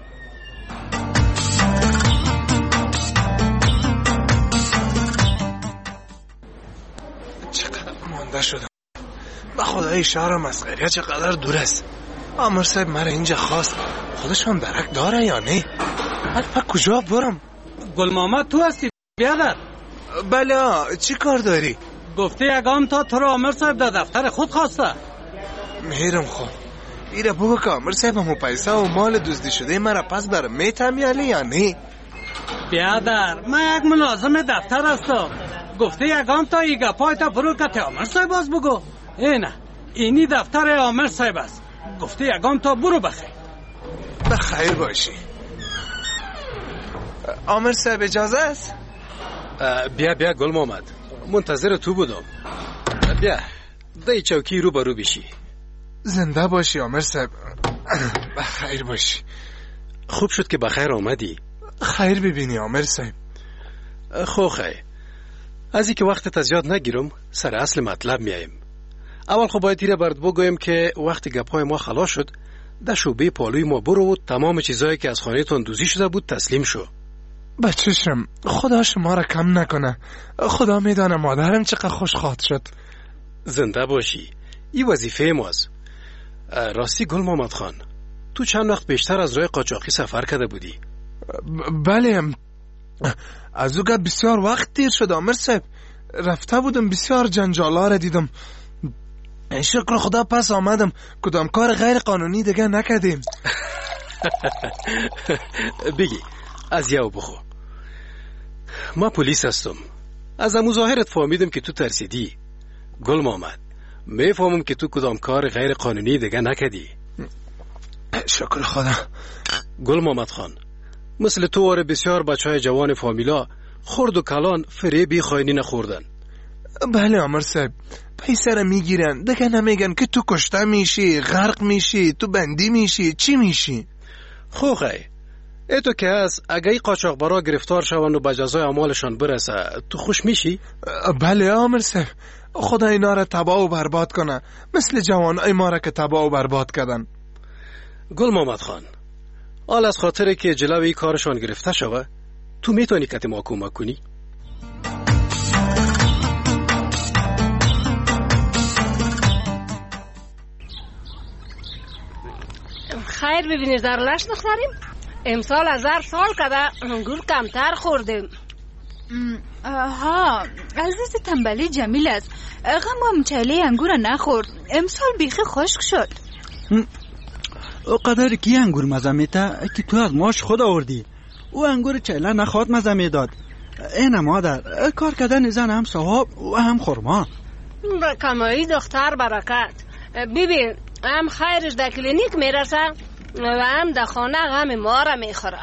چقدر مانده شدم. به خدای شهر مسخریه چقدر دور است. آمر صاحب مرا اینجا خواست، خودش هم درک داره یا نه؟ من کجا برم؟ گل محمد تو هستی بیادر؟ بله، چی کار داری؟ گفته یگام تا تو را آمر صاحب در دفتر خود خواسته. میرم خود ایره بگو که آمر صاحب همو پیسه و مال دزدی شده مرا پس برم میتمیالی یا نه؟ بیادر من یک ملازم دفتر هستم. گفته یگام تا ایگا پای تا فرو کته آمر صاحب باز بگو. اینه اینی دفتر آمر صاحب است. گفته یگام تا برو بخیر. بخیر باشی. آمر صاحب اجازه است؟ بیا بیا گل محمد، منتظر تو بودم. بیا دای چوکی رو برو بشی. زنده باشی آمر صاحب. بخیر باشی. خوب شد که بخیر آمدی. خیر ببینی آمر صاحب. خو خیر، از این که وقتت از یاد نگیرم سر اصل مطلب میاییم. اول خب باید ایره برد بگویم که وقتی گپای ما خلاص شد در شعبه پالوی ما برو و تمام چیزایی که از خانه تون دوزی شده بود تسلیم شو. بچه‌شم خدا شما را کم نکنه. خدا میدانه مادرم چقدر خوشخواد شد. زنده باشی، این وظیفه ماست. راستی گل محمد خان، تو چند وقت بیشتر از راه قاچاقی سفر کرده بودی؟ بله، از او بسیار وقت دیر شد آمر صاحب. رفته بودم بسیار جنجالا را دیدم. شکر خدا پس آمدم. کدام کار غیر قانونی دیگه نکردیم. بگی از یاو بخو. ما پلیس هستم. از مظاهرت فهمیدم که تو ترسیدی. گل محمد، میفهمم که تو کدام کار غیر قانونی دیگه نکردی. شکر خدا. گل محمد خان، مثل تو واره بسیار بچهای جوان فامیلا خرد و کلان فریبی خاینی نخوردن. بله آمر صاحب، پیسه را میگیرن دیگه نمیگن که تو کشته میشی، غرق میشی، تو بندی میشی، چی میشی. خوخه ای تو که از اگه ای قاچاقبرا گرفتار شون و به جزای اعمالشان برسه تو خوش میشی؟ بله آمر صاحب، خدا اینا را تباه و برباد کنه، مثل جوانای ما را که تباه و برباد کردن. گل محمد خان، آل از خاطره که جلوی کارشان گرفته شوه تو میتونی که ما کمک کنی؟ خیر ببینید در لش دختریم. امسال از هر سال کده انگور کمتر خوردیم. ها عزیز تنبلی جمیل است. غم هم چهله انگور نخورد. امسال بیخی خشک شد. او قدر کی انگور مزه میته که تو از ماش خود آوردی. او انگور چهله نخواد مزه میداد. این مادر کار کردن زن هم ثواب و هم خرما. کمایی دختر برکت. ببین هم خیرش در کلینیک میرسه و هم در خانه غم ما را میخوره.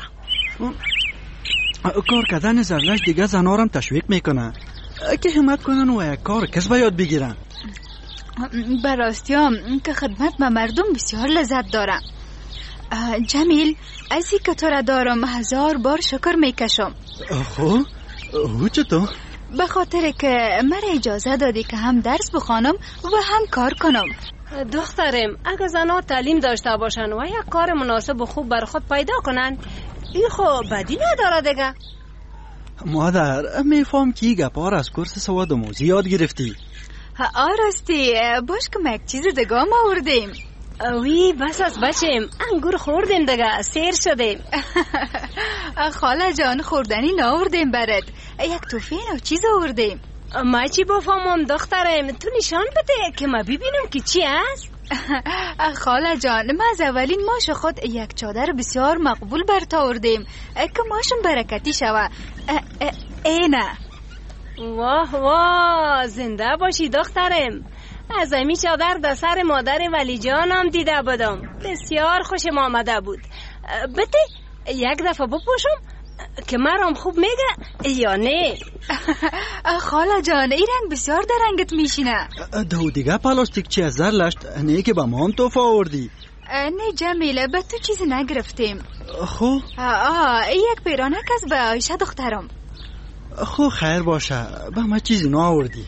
کار کردن زرلش دیگه زنارم تشویق میکنه که همت کنن و یک کار کسب یاد بگیرن. براستی هم که خدمت به مردم بسیار لذت دارم. جمیل ازی که تو را دارم هزار بار شکر میکشم. خب او چطور؟ به خاطر که مرا اجازه دادی که هم درس بخوانم و هم کار کنم. دخترم اگه زنها تعلیم داشته باشن و یک کار مناسب و خوب بر خود پیدا کنن این خب بدی نداره دیگه. مادر میفهم که گپار از کورس سواد آموزی یاد گرفتی. ها راستی باش که یک چیز دیگه ما آوردیم. وی بس از بچیم انگور خوردیم دیگه سیر شدیم. خاله جان خوردنی ناوردیم برات، یک توفین و چیز آوردیم. ما چی بفهمم دخترم، تو نشان بده که ما ببینم که چی است. خاله جان ما از اولین ماش خود یک چادر بسیار مقبول برات آوردیم که ماشون برکتی شوه. اینه. واه واه زنده باشی دخترم. از امی چادر در سر مادر ولی جانم دیده بودم، بسیار خوشم آمده بود. بده یک دفعه بپوشم که مرام خوب میگه یا نه. خاله جان این رنگ بسیار در رنگت میشینه. دو دیگه پلاستیک چی از زر لشت نه که با ما هم توفه آوردی. نه جمیله به تو چیزی نگرفتیم. خو آه یک پیرانک از به عایشه دخترم. خو خیر باشه به ما چیزی نو آوردی.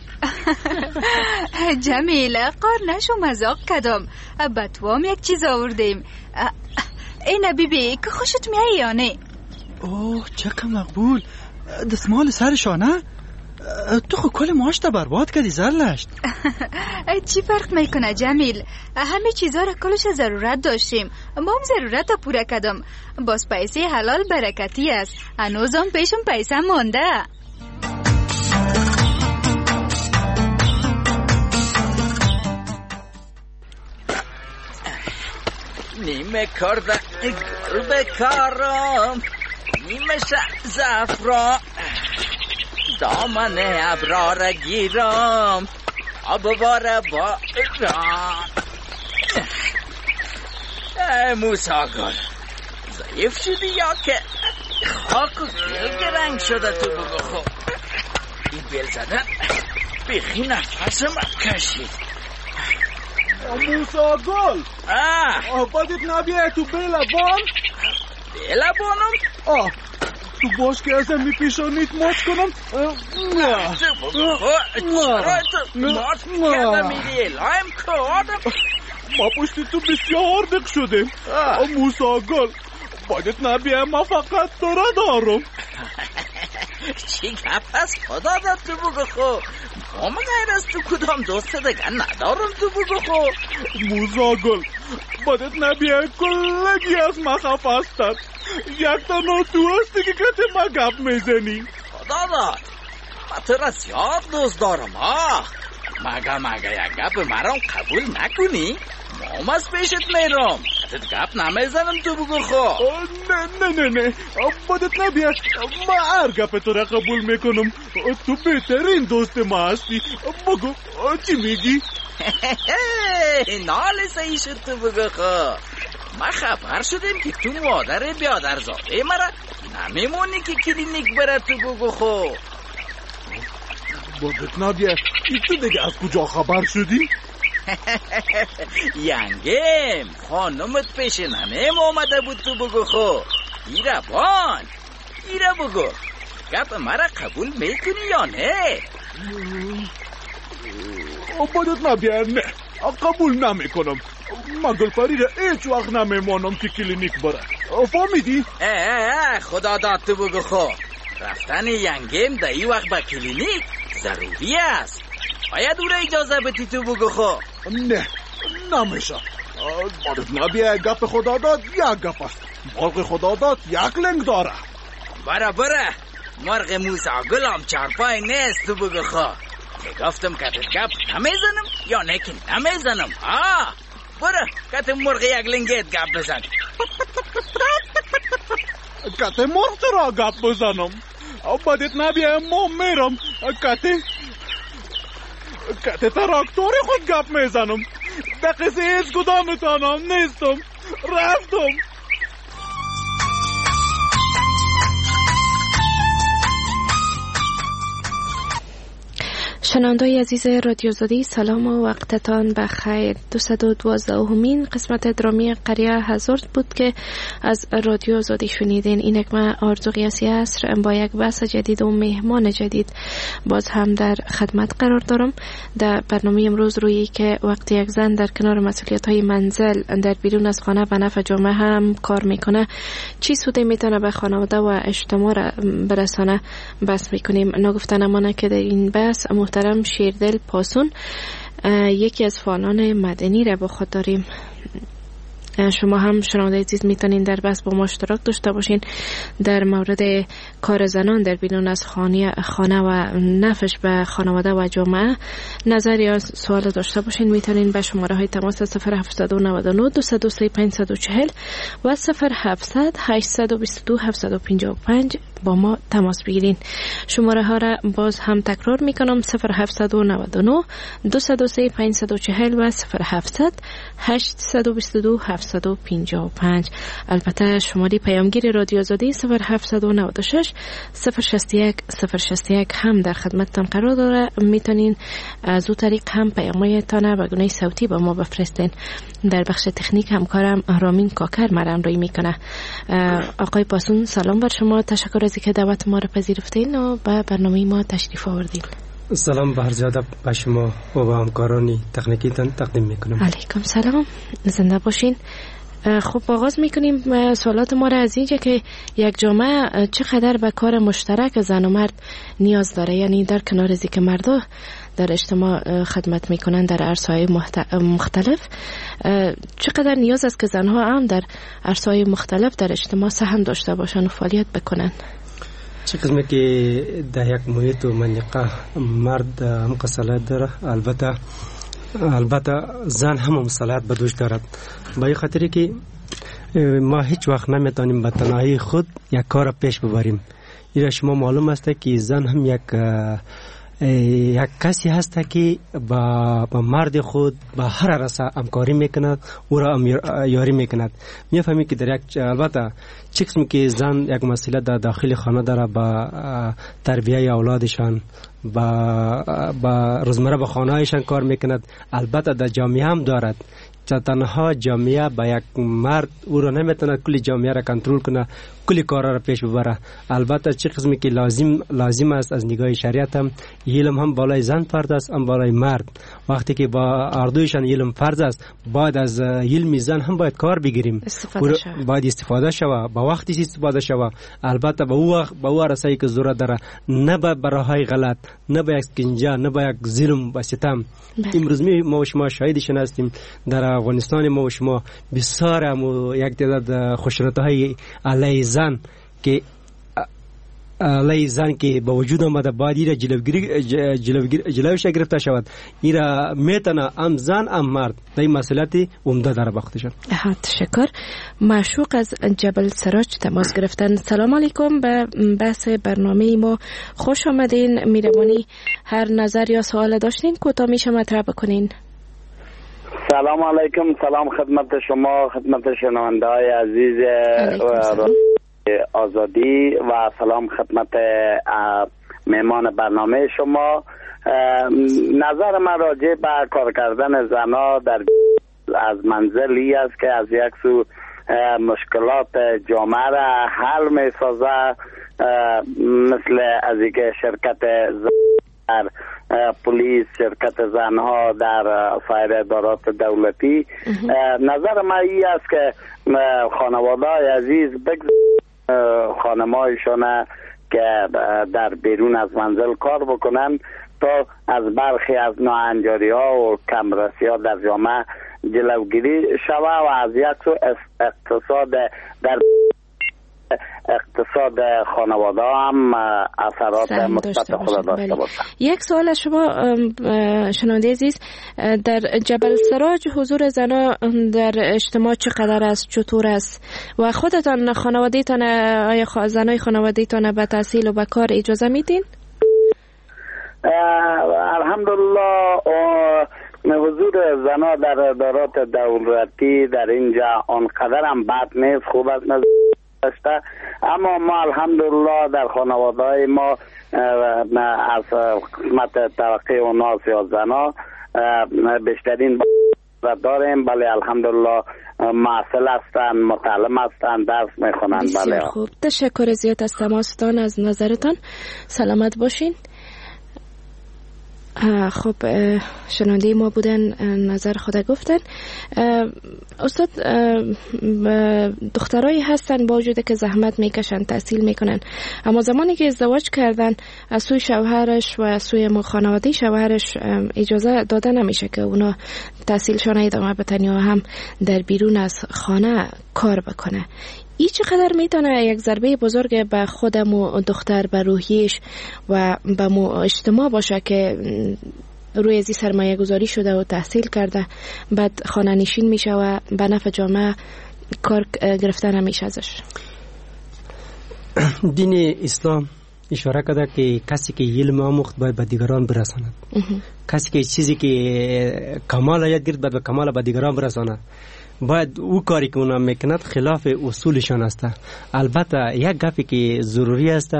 جمیله قار نشو مزاق کدم، به تو هم یک چیز آوردیم. اینه بی بی که خوشت میایی یا نه؟ اوه چقدر مقبول. دستمال سرشانه؟ تو خو کل ماش تا برباد کردی زرلشت. چی فرق میکنه جمیل؟ همه چیزا را کلش ضرورت داشتیم، ما هم ضرورت را پوره کردم. باز پیسه حلال برکتی است، هنوزم پیشم پیسه مانده. نیمه کرده گل بکارم، نیمه زفرا دامن ابرار گیرم، آب باره با ایران. موسا گل ضعیف شدی یا که خاک و گل رنگ شده تو بگو خوب. این بیل زدن بیخی نفس من کشید. موسا گل آه بدید نبیه تو بیلبان. بیلبانم؟ آه تو باش که ازم میپیشانید ماچ کنم. نه نه ماچ کرده میری لایم کردم. ما پشتی تو بسیار دق شدیم. موسا گل باید نبیه ما فقط تو را دارم. چی گپ از خدا داد تو بگو خو. ما غیر از تو کدام دوست دیگه ندارم تو بگو خو. موسا گل باید نبیه کلگی از ما خف هستد. یک تا نو تو هستی که کتی ما گپ میزنی. خدا داد ما تو را زیاد دوست دارم. آه مگه مگه یک گپ مرام قبول نکنی مام از پیشت میرم. کتت گپ نمیزنم تو بگو خو. نه نه نه نه باید نبیه ما هر گپ تو را قبول میکنم. تو بهترین دوست ما هستی. بگو چی میگی؟ نال سعی شد تو بگو خو. ما خبر شدیم که تو مادر بیادرزاده مرا نمیمونی که کلینیک بره تو بگو خو. باید نبیه تو دیگه از کجا خبر شدی؟ ینگم خانمت پیش ننم آمده بود تو بگو خو. ایره بان ایره بگو گپ مرا قبول میکنی یا نه؟ باید نبیه نه قبول نمیکنم. ما گلپری را هیچ وقت نمیمانم که کلینیک بره. فهمیدی؟ اه خدا داد تو بگو خو. رفتن ینگم در این وقت به کلینیک ضروری است. باید او را اجازه بدی تو بگو خو. نه نمیشه. باید نبیه گپ خدا داد یک گپ است. مرغ خدا داد یک لنگ داره. بره بره مرغ موسا گل هم چارپای نیست تو بگو خو. که گفتم کتت گپ نمیزنم یا نه که نمیزنم. آه بره کت مرغ یک لنگت گپ بزن. کت مرغ تو را گپ بزنم. باید نبیه ما میرم. کت کت تراکتور خود گپ میزنم. دقیقه هیچ کدامتانم نیستم. رفتم. شنوندای عزیز رادیو آزادی، سلام و وقتتان بخیر. دویست و دوازدهمین قسمت درامی قریه هزارد بود که از رادیو آزادی شنیدین. اینک من آرزو قیاسی عصر با یک بحث جدید و مهمان جدید باز هم در خدمت قرار دارم. در برنامه امروز روی که وقتی یک زن در کنار مسئولیت های منزل در بیرون از خانه به نفع جامعه هم کار میکنه، چی سودی میتونه به خانواده و اجتماع برسانه بحث میکنیم. نگفته نمانه که در این بحث محترم شیردل پاسون یکی از فعالان مدنی را با خود داریم. شما هم شنونده عزیز میتونین در بحث با ما اشتراک داشته باشین در مورد کار زنان در بیرون از خانه خانه و نفعش به خانواده و جامعه نظر یا سوال داشته باشین. میتونین به شماره های تماس صفر هفت نه نه دو دو سه پنج چهار صفر و صفر هفت هشت دو دو هفت پنج پنج با ما تماس بگیرین. شماره ها را باز هم تکرار میکنم: صفر هفت نه نه دو دو سه پنج چهار صفر و صفر هفت هشت دو دو هفت پنج پنج. البته شماره پیامگیر رادیو آزادی صفر هفت نه شش صفر شصت یک صفر شصت یک هم در خدمتتان قرار داره. میتونین از او طریق هم پیامایتان به گونه صوتی با ما بفرستین. در بخش تکنیک همکارم رامین کاکر مرام روی میکنه. آقای پاسون سلام بر شما، تشکر از اینکه دعوت ما را پذیرفتین و به برنامه ما تشریف آوردین. سلام بر زیاده به شما و به همکارانی تکنیکیتان تقدیم میکنم. علیکم سلام، زنده باشین. خب آغاز میکنیم سوالات ما را از اینجا که یک جامعه چقدر به کار مشترک زن و مرد نیاز داره، یعنی در کنار از اینکه مردا در اجتماع خدمت میکنن در عرصه‌های مختلف، چقدر نیاز است که زنها هم در عرصه‌های مختلف در اجتماع سهم داشته باشن و فعالیت بکنن. چه قسمه که در یک محیط و منطقه مرد هم صلاحیت داره، البته البته زن هم صلاحیت به دوش دارد. با این خاطری که ما هیچ وقت نمیتونیم به تنهایی خود یک کار پیش ببریم. این شما معلوم است که زن هم یک یک کسی هست که با, با مرد خود با هر رسا همکاری میکند، او را یاری میکند. میفهمی که در یک البته چه قسمی که زن یک مسئله در داخل خانه داره، با تربیه اولادشان، با با روزمره با خانهایشان کار میکند. البته در جامعه هم دارد. تنها جامعه با یک مرد او را نمیتونه کلی جامعه را کنترل کنه، کلی کارا را پیش ببره. البته چه قسمی که لازم لازم است از نگاه شریعت هم علم هم بالای زن فرض است، هم بالای مرد. وقتی که با اردویشان علم فرض است، بعد از علم زن هم باید کار بگیریم، باید استفاده شوه، با وقتی استفاده شوه. البته با او با او رسایی که ضرورت داره، نه به براهای غلط، نه به یک کنجا، نه به یک ظلم و ستم. امروز ما و شما شاهدشان هستیم در افغانستان. ما و شما بسیار هم یک تعداد خشونت‌های علیه زن که علیه زن که با وجود آمده باید ایره جلوگیری جلوگیری جلوش گرفته شود. ایره میتونه هم زن هم مرد در این مسئله عمده در وقتشان. تشکر. معشوق از جبل سراج تماس گرفتن. سلام علیکم، به بحث برنامه ما خوش آمدین. میرمونی هر نظر یا سوال داشتین کوتاه میشه مطرح بکنین. سلام علیکم، سلام خدمت شما، خدمت شنونده های عزیز آزادی و سلام خدمت مهمان برنامه شما. نظر من راجع به کار کردن زنها در از منزلی است که از یک سو مشکلات جامعه را حل می سازه، مثل از اینکه شرکت در پلیس، شرکت زنها در سایر ادارات دولتی. نظر من این است که خانواده عزیز خانمایشان که در بیرون از منزل کار بکنن تا از برخی از ناهنجاری ها و کمرسی ها در جامعه جلوگیری شوه و از یک سو اقتصاد در اقتصاد خانواده هم اثرات مثبت خود داشته باشه. یک سوال از شما شنونده عزیز، در جبل سراج حضور زنا در اجتماع چقدر است، چطور است و خودتان خانواده‌تان آیا زنای خانواده‌تان به تحصیل و به کار اجازه میدین؟ الحمدلله حضور زنا در ادارات دولتی در اینجا آنقدر هم بد نیست، خوب است. داشته. اما ما الحمدلله در خانواده ما از قسمت طبقه اوناس یا زنا بیشترین را داریم. بله الحمدلله معسل هستند، متعلم هستند، درس میخونند. بله خوب، تشکر زیاد از تماستان، از نظرتان. سلامت باشین. خب شنونده ما بودن، نظر خود گفتن. استاد، دخترایی هستن با وجود که زحمت میکشن، تحصیل میکنن، اما زمانی که ازدواج کردن از سوی شوهرش و از سوی خانواده شوهرش اجازه داده نمیشه که اونا تحصیلشان ادامه بدن یا هم در بیرون از خانه کار بکنه. این چقدر میتونه یک ضربه بزرگ به خودم و دختر، به روحیش و به اجتماع باشه که روی ازی سرمایه گذاری شده و تحصیل کرده، بعد خانه نشین میشه و به نفع جامعه کار گرفته نمیشه ازش. دین اسلام اشاره کرده که کسی که علم آموخت باید به دیگران برساند. کسی که چیزی که کمال یاد گرفت باید به کمال به دیگران برساند. باید او کاری که اونا میکند خلاف اصولشان است. البته یک گپی که ضروری است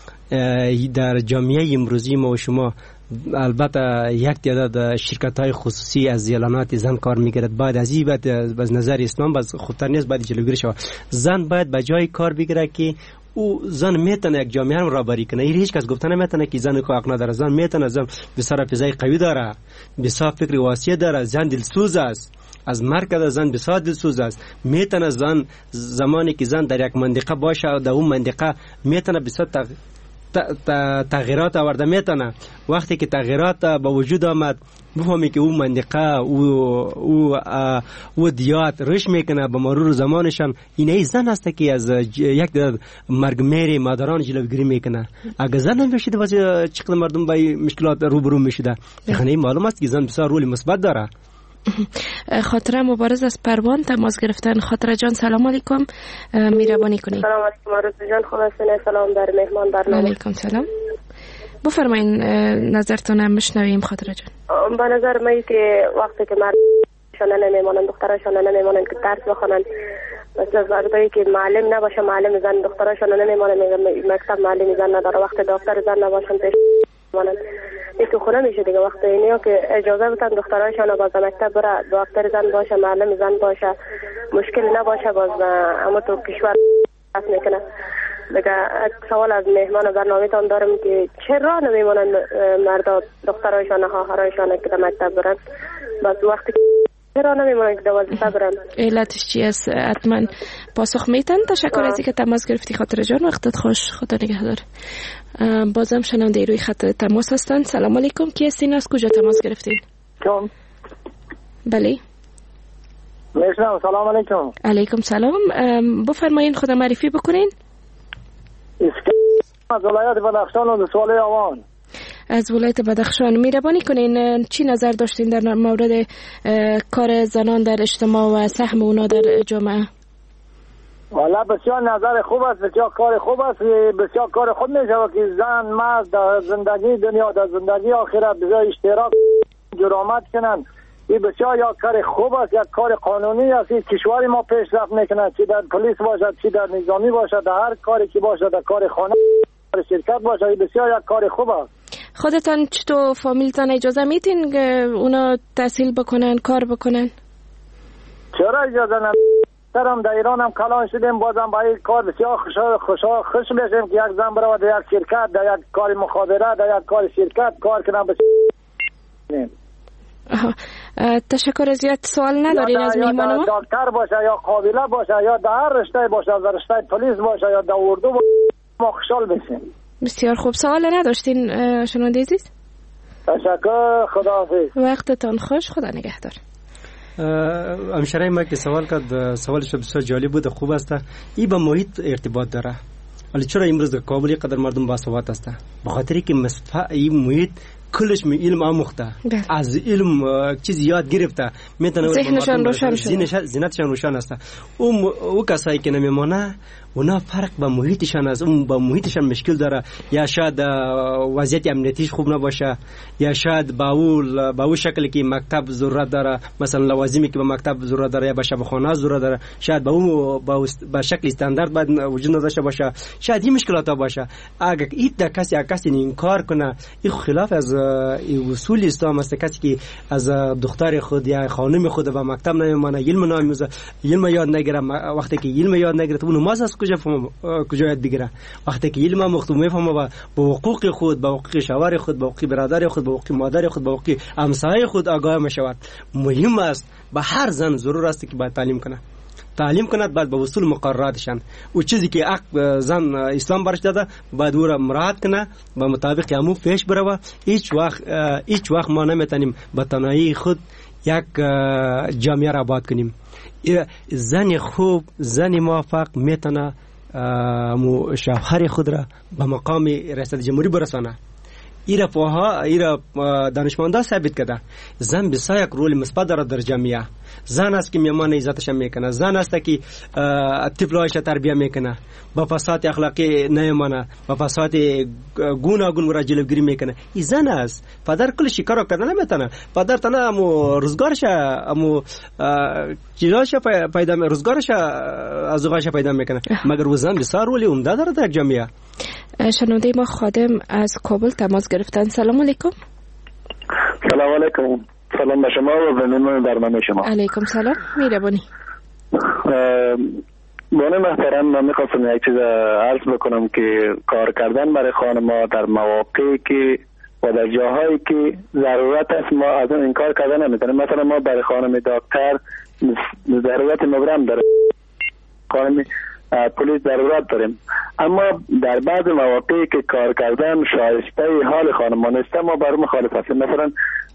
در جامعه امروزی ما و شما، البته یک تعداد شرکت های خصوصی از اعلانات زن کار میگیرد. باید از این باید از نظر اسلام باز خودتر نیست، باید جلوگیری شود. زن باید به جای کار بگیره که او زن میتونه یک جامعه رو رهبری کنه. این هیچ کس گفته نمیتونه که زن کو حق نداره. زن میتونه، زن بسیار فضای قوی داره، بسیار فکر واسع داره، زن دلسوز است. از مرکز زن بسیار دلسوز است. میتونه زن زمانی که زن در یک منطقه باشه در اون منطقه میتونه بسیار تغییرات آورده. میتونه وقتی که تغییرات با وجود آمد بفهمی که اون منطقه او او او دیات رشد میکنه به مرور زمانشان. اینه زن است که از یک مرگ میری مادران جلوگیری میکنه. اگر زن نمیشد واسه چقدر مردم با مشکلات روبرو میشده. یعنی معلوم است که زن بسیار رول مثبت داره. خاطره مبارز از پروان تماس گرفتن. خاطره جان سلام علیکم، مهربانی کنید. سلام علیکم عروس جان، خلاصه سلام در مهمان برنامه. علیکم سلام، بفرمایین نظرتون هم بشنویم. خاطره جان، به نظر من که وقتی که مردشان نمیمانند، دخترشان نمیمانند که درس بخونن، مثلا وقتی که معلم نباشه معلم زن، دخترشان نمیمانند مکتب معلم زن نداره، وقتی دکتر زن نباشن پیش مانند این تو خونه میشه دیگه. وقتی اینیا که اجازه بدن دخترایشان باز مکتب بره، دکتر زن باشه معلم زن باشه، مشکل نباشه، باز اما تو کشور بس میکنه دیگه. سوال از مهمان برنامه تان دارم که چرا نمیمونن مردا دخترایشان خواهرایشان که در مکتب برن، باز وقتی چرا نمیمونن که دوازده برن؟ علتش چی است؟ حتما پاسخ میتن. تشکر از اینکه تماس گرفتی خاطر جان، وقتت خوش، خدا نگهدار. بازم شنونده روی خط تماس هستند. سلام علیکم، کی هستین؟ از کجا تماس گرفتین؟ کم بله میشنم. سلام علیکم. علیکم سلام، بفرمایین خود معرفی بکنین. از ولایت بدخشان و سوال آوان. از ولایت بدخشان، مهربانی کنین چی نظر داشتین در مورد کار زنان در اجتماع و سهم اونا در جامعه؟ والا بسیار نظر خوب است، بسیار کار خوب است، بسیار کار خود میشه که زن مرد در زندگی دنیا در زندگی آخرت بجای اشتراک جرامت کنن. این بسیار یک کار خوب است، یک کار قانونی است. این کشوری ما پیشرفت میکنه، چی در پلیس باشد، چی در نظامی باشد، در هر کاری که باشد، در کار خانه، در شرکت باشد، این بسیار یک کار خوب است. خودتان چطور فامیلتان اجازه میتین که اونا تحصیل بکنن، کار بکنن؟ چرا اجازه نمیدن؟ هم در ایران هم کلان شدیم، بازم با این کار بسیار خوشحال خوشحال خوش میشیم که یک زن برای در یک شرکت، در یک کار مخابره، در یک کار شرکت کار کنم. بسیار تشکر از زیاد. سوال ندارین از میهمان ما؟ یا دکتر باشه یا قابله باشه یا در هر رشته باشه، در رشته پلیس باشه یا در اردو باشه، ما خوشحال بشیم. بسیار خوب، سوال نداشتین شنونده عزیز؟ تشکر، خداحافظ. وقتتان خوش، خدا نگهدار. همشرای ما که سوال کرد، سوالش بسیار جالب بود، خوب است. این با محیط ارتباط داره. ولی چرا امروز در کابل قدر مردم باسواد است؟ به خاطری که این محیط کلش می علم آموخته از علم چیز یاد گرفته میتونه ذهنشان روشن شده ذهنشان روشن است. اون او کسایی که نمیمونه اونا فرق با محیطشان است، اون با محیطشان مشکل داره، یا شاید وضعیت امنیتیش خوب نباشه، یا شاید با اول با اون شکلی که مکتب ضرورت داره، مثلا لوازمی که به مکتب ضرورت داره یا به شبخانه ضرورت داره، شاید با اون با, با شکل استاندارد باید وجود نداشته باشه، شاید این مشکلات باشه. اگه این کسی کسی انکار کنه این خلاف از اصول اسلام است. کسی که از دختر خود یا خانم خود به مکتب نمیمونه، علم نمی‌آموزه، علم یاد نگیره، وقتی که علم یاد نگیره تو نماز از کجا فهم کجا یاد بگیره؟ وقتی که علم مختوم میفهمه با حقوق خود، با حقوق شوهر خود، با حقوق برادر خود، با حقوق مادر خود، با حقوق همسایه خود آگاه میشود. مهم است به هر زن ضرور است که باید تعلیم کنه، تعلیم کند بعد به وصول مقرراتشان و چیزی که حق زن اسلام برش داده باید او را مراعات کنه، به مطابق همون پیش بره. هیچ وقت هیچ وقت ما نمیتونیم به تنهایی خود یک جامعه را آباد کنیم. زن خوب، زن موفق میتونه شوهر خود را به مقام ریاست جمهوری برسانه. ایرا پوها ایرا دانشمندا ثابت کرده زن بسیار یک رول مثبت داره در جامعه. زن است که میمان عزتش میکنه، زن است که طفلایش تربیت میکنه، با فساد اخلاقی نمیمانه، با فساد گوناگون را جلوگیری میکنه. این زن است. پدر کل شکار کردن نمیتونه. پدر تنها امو روزگارش امو چیزاش پیدا روزگارش از اوغاش پیدا میکنه، مگر او زن بسیار رول عمده داره در جامعه. شنونده ما خادم از کابل تماس گرفتن. سلام علیکم. سلام علیکم. سلام به شما و به مهمان برنامه شما. علیکم سلام. میربانی. بانه محترم، من میخواستم یک چیز عرض بکنم که کار کردن برای خانم‌ها در مواقعی که و در جاهایی که ضرورت است ما از اون انکار کردن نمیتونیم. مثلا ما برای خانم دکتر ضرورت مبرم داره، خانم پلیس ضرورت داریم، اما در بعض مواقعی که کار کردن شایسته حال خانمان است ما بر مخالف هستیم. مثلا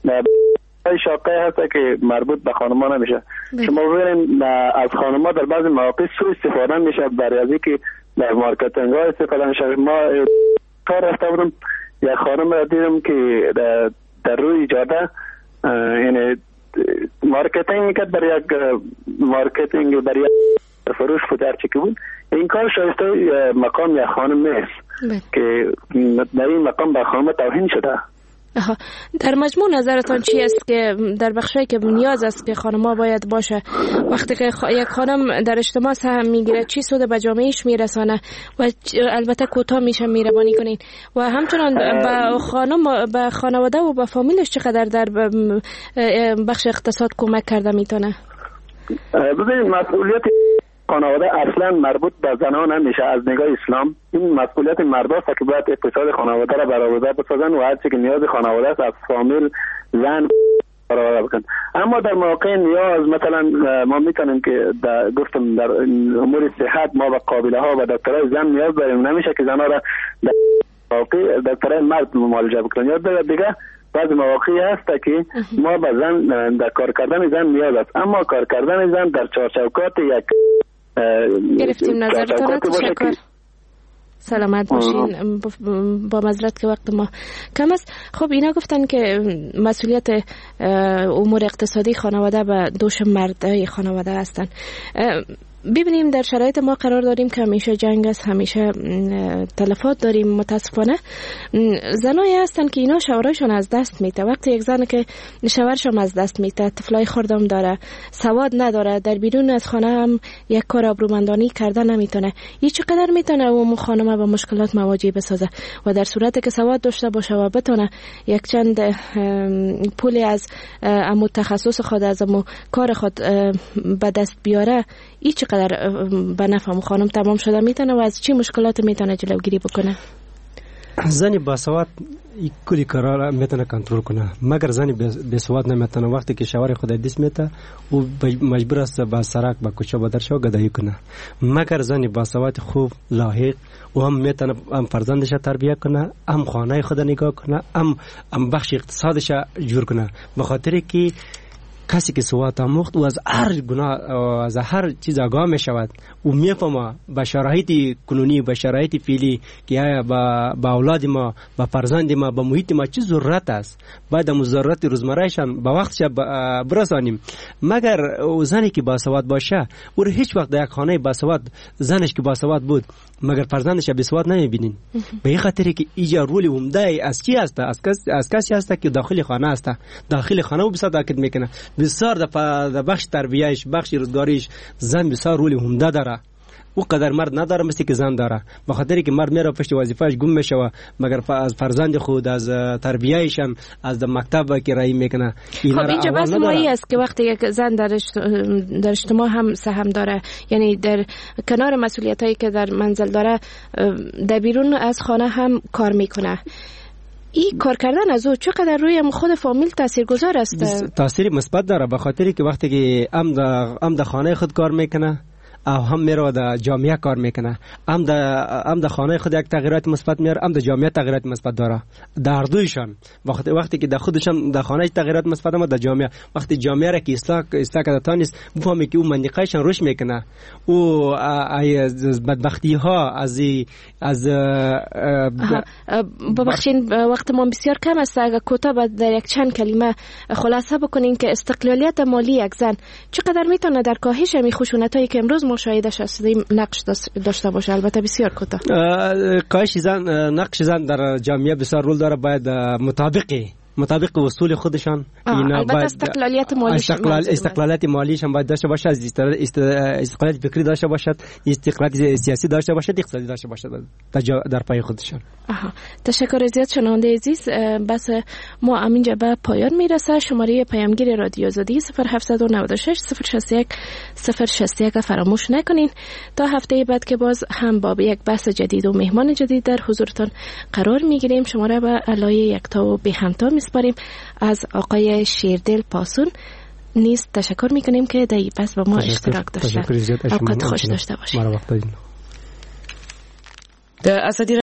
شاقه هست که مربوط به خانمان نمیشه. شما ببینید از خانمان در بعض مواقع سوء استفاده میشه برای از اینکه در مارکتینگ ها استفاده میشه. ما کار رفته بودم یک خانم را دیدم که در, در روی جاده یعنی مارکتینگ میکرد برای یک مارکتینگ برای فروش فودر چی که بود. این کار شایسته مقام یک خانم نیست که در این مقام به خانم توهین شده. آها. در مجموع نظرتان چی است که در بخشی که نیاز است که خانم‌ها باید باشه وقتی که خ... یک خانم در اجتماع سهم میگیره چی سود به جامعهش میرسانه و البته کوتاه میشه میربانی کنین و همچنان به خانم به خانواده و به فامیلش چقدر در بخش اقتصاد کمک کرده میتونه؟ ببینید مسئولیت خانواده اصلا مربوط به زنان نمیشه. از نگاه اسلام این مسئولیت مرداست که باید اقتصاد خانواده را برآورده بسازن و هر چی که نیاز خانواده است از فامیل زن برآورده بکنن. اما در مواقع نیاز مثلا ما میتونیم که در گفتم در امور صحت ما به قابله ها و دکترای زن نیاز داریم، نمیشه که زنها را در واقع دکترای مرد معالجه بکنن. یا دیگه بعض مواقعی هست که ما به زن در کار کردن زن نیاز است، اما کار کردن زن در چارچوکات یک گرفتیم نظرتان. تشکر. سلامت باشین. با معذرت که وقت ما کم است. خب اینا گفتن که مسئولیت امور اقتصادی خانواده به دوش مردای خانواده هستن. ببینیم در شرایط ما قرار داریم که همیشه جنگ است، همیشه تلفات داریم. متاسفانه زنایی هستن که اینا شوهرشون از دست میده. وقتی یک زن که شوهرشون از دست میده، طفلای خردم داره، سواد نداره، در بیرون از خانه هم یک کار آبرومندانه کردن نمیتونه، این چقدر میتونه اون خانم با مشکلات مواجه بسازه. و در صورتی که سواد داشته باشه و بتونه یک چند پولی از امو تخصص خود، از امو کار خود به دست بیاره، این چقدر به نفع خانم تمام شده میتونه و از چی مشکلات میتونه جلوگیری بکنه؟ زنی با سواد کلی کارا میتونه کنترل کنه، مگر زنی بی سواد نمیتونه. وقتی که شوهر خود دست میته او مجبور است با سرک با کوچه با درشو گدایی کنه. مگر زنی با سواد خوب لاحق و هم میتونه هم فرزندش تربیت کنه، هم خانه خود نگاه کنه، هم هم بخش اقتصادش جور کنه. به خاطر که کسی که سواد آموخت و از هر گناه از هر چیز آگاه می شود و میفهمه به شرایط کنونی به شرایط فعلی که آیا با با اولاد ما با فرزند ما با محیط ما چه ضرورت است باید هم ضرورت روزمرهشان با وقتش برسانیم. مگر زنی که باسواد باشه او هیچ وقت در یک خانه باسواد زنش که باسواد بود مگر فرزندش بسواد نمیبینین. به این خاطر که اینجا رول عمده از چی است؟ از کس از کسی است که داخل خانه است. داخل خانه او بسیار تاکید میکنه. بسیار در بخش تربیهش بخش روزگاریش زن بسیار رول عمده داره. او قدر مرد نداره مثل که زن داره. به خاطر که مرد میره پشت وظیفه‌اش گم میشه مگر از فرزند خود از تربیه‌اش هم از مکتب که رای میکنه. خب اینجا بس مایی است که وقتی یک زن در در اجتماع هم سهم داره یعنی در کنار مسئولیتایی که در منزل داره در بیرون از خانه هم کار میکنه. این کار کردن از او چقدر روی خود فامیل تاثیرگذار است؟ تاثیر مثبت داره به خاطر که وقتی که ام در ام در خانه خود کار میکنه او هم میره در جامعه کار میکنه ام در ام در خانه خود یک تغییرات مثبت میاره ام در جامعه تغییرات مثبت داره در دویشان. وقتی وقتی که در خودشان در خانه تغییرات مثبت اما در جامعه وقتی جامعه را که اصلاح اصلاح کرده نیست بفهمی که اون منطقهشان رشد میکنه او از بدبختی ها از از ببخشید وقت ما بسیار کم است. اگر کوتاه در یک چند کلمه خلاصه بکنین که استقلالیت مالی یک زن چقدر میتونه در کاهش می خشونتایی که امروز ما شاهدش هستیم نقش داشته باشه؟ البته بسیار کوتاه. کاهش زن نقش زن در جامعه بسیار رول داره. باید مطابقی مطابق اصول خودشان البته استقلالیت مالیش استقلال استقلالیت مالیش هم باید داشته باشد استقلالیت فکری داشته باشد استقلالیت سیاسی داشته باشد اقتصادی داشته باشد در پای خودشان. آها تشکر زیاد شنونده عزیز. بس ما همینجا به پایان میرسه. شماره پیامگیر رادیو آزادی صفر هفت نه شش صفر شصت و یک صفر شصت و یک فراموش نکنین. تا هفته بعد که باز هم با یک بحث جدید و مهمان جدید در حضورتان قرار میگیریم. شماره به علای یکتا و به همتا میسپاریم. از آقای شیردل پاسون نیست تشکر میکنیم که در این بحث با ما اشتراک داشتن. اوقات خوش داشته باشید.